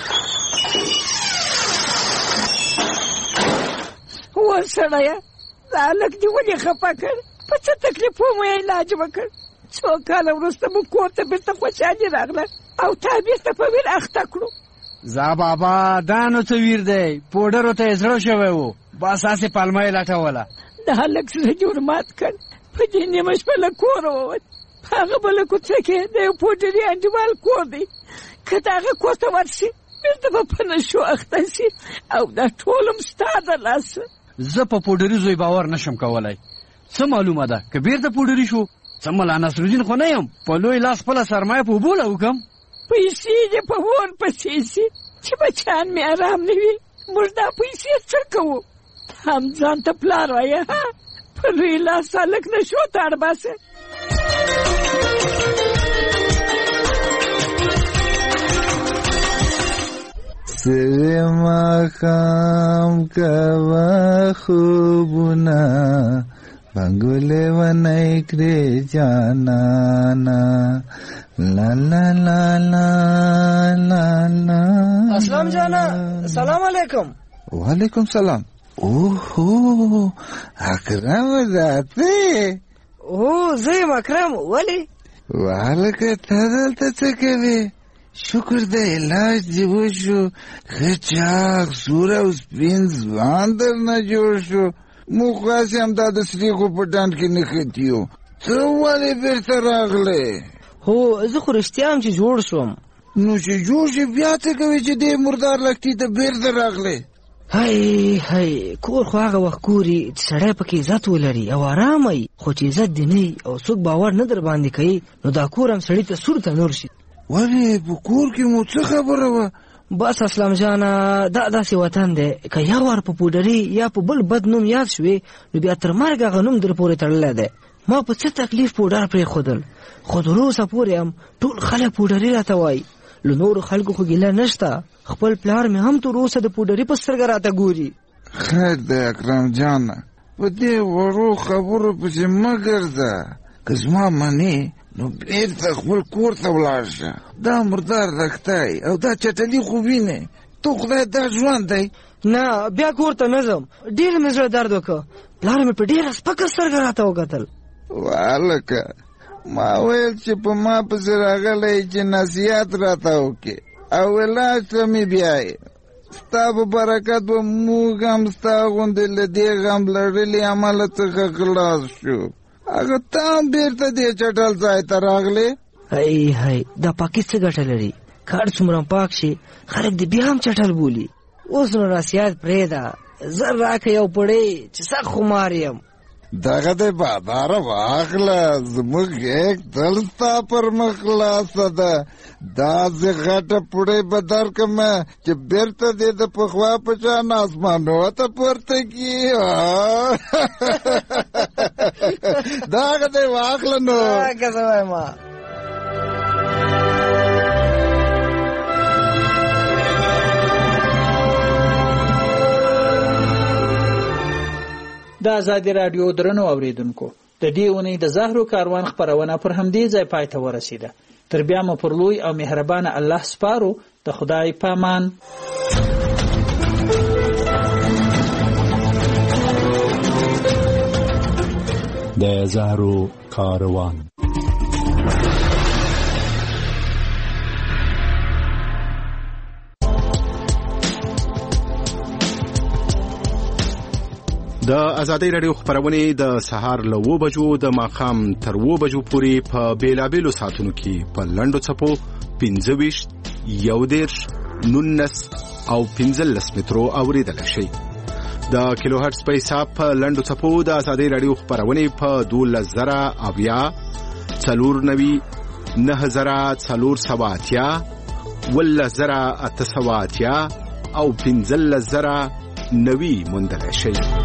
و سړیه، دا هلک دې ولې خفه کړ؟ په څه تکلیف مو یې علاج وکړ؟ څو کاله وروسته مو کور ته بېرته خوشحالي راغله او تا بېرته په ویر اخته کړو. زه بابا، دا نو څه ویر دی؟ پوډرو ته یې زړه شوی و، بس هسې پلمه یې لټوله. د هلک زړه جوړ مات کړ، په دې نیمه شپه له کوره ووت. په هغه بله کوڅه کې د یو پوډري انډیوال کور دی، که د هغه کور ته ورسي بېرته به په نشو اخته سي او دا ټول هم ستا د لاسه. زه په پوډري زوی باور نشم کولی. څه معلومه ده که بیرته پوډري شو؟ څه ملا نصرالدین خو نه یم په لوی لاس خپله سرمایه په اوبو لوکم. پیسې دې په اور پسې سي چې بچیان مې ارام نه وي. موږ دا پیسې څه کوو؟ هم ځان ته پلار وایه، په لوی لاس هلک نه شو تاړ باسه. سر ماخام کوا خوبنا بنگوله و نیکره جانانا لا لا لا لا لا لا. اسلام جانا، سلام علیکم. وعلیکم سلام. اوهو، اکرم ذاته. او زه یم اکرم. ولې؟ وهلکه ته دلته څه کوې؟ شکر د علاج دې وشو، ښه چاق سور او سپین ځوان درنه جوړ شو. موږ خاصې همدا د سریخو په ډنډ کې نښتي یو. ته ولې بېرته راغلې؟ هو زه خو رښتیا هم چې جوړ شوم. نو چې جوړ شي بیا څه کوې چې دې مردار لښتي ته بېرته راغلې؟ هی هی، کور خو هغه وخت کوري چې سړی پکې عزت ولري او ارامه وي، خو چې عزت دې نه او څوک باور نه در باندې کوي نو دا کور هم سړي ته سور ته نور شي. ولې په کور کې مو څه خبره وه؟ بس اسلام جانه، دا داسې وطن دی که یو وار په پوډري یا په بل بد نوم یاد شوې نو بیا تر مرګ هغه نوم در پورې تړلی دی. ما په څه تکلیف پوډر پرېښودل، خو تر اوسه پورې هم ټول خلک پوډري راته وایي. له نورو خلکو خو ګیله نشته، خپل پلار مې هم تر اوسه د پوډري په سترګه راته ګوري. خیر دی اکرم جانه، په دې وړو خبرو پسې مه ګرځه. که زما منې نو بیرته خپل کور ته ولاړ شه. دا مردار رختای او دا چټلي خو وینې. تو خدای دا ژوند دی؟ نه، بیا کور ته نه ځم. ډېر مې زړه درد وکړه، پلار مې په ډېره سپکه سترګه راته وکتل. والکه ما ویل چې په ما پسې راغلی چې نصیحت راته وکړې او علاج ته مې بیایې. ستا په برکت به موږ هم ستا غوندې له دې غم لړلي عمله څخه خلاص شو. هغه ته هم بېرته دې چټل ځای ته راغلې. هی هی، دا پاکي څه ګټه لري؟ کار څومره پاک شي خلک دې بیا هم چټل بولي. اوس نو نصیحت پرېږده، زر راکړه یو پړی چې سخت خمار یم. دغه د بادار واخله زموږ یک دل ستا پر مخ خلاصه ده داسې غټه پوړۍ به درکړم چې بېرته دې د پخوا په شان اسمانو ته پورته کړي دغه دی واخله نو که څه وایم د ازادي راډیو درنو اوریدونکو د دې اونۍ د زهرو کاروان خپرونه پر همدې ځای پای ته ورسیده تر بیا مو پر لوی او مهربانه الله سپارو د خدای پامان د زهرو کاروان د ازادي رادیو خبرونه د سهار له و بجو د ماخام تر و بجو پورې په بیلابېلو ساعتونو کې په لنډو څپو پنځه ویشت یو دېرش نولس او پنځلس مترو اوریدل شي د کیلو هرتز په حساب په لنډو څپو د ازادي رادیو خبرونه په دولس زره اویا څلور نوي نه زره څلور سواتیا ول زره اته سواتیا او پنځلس زره نوي موندل شي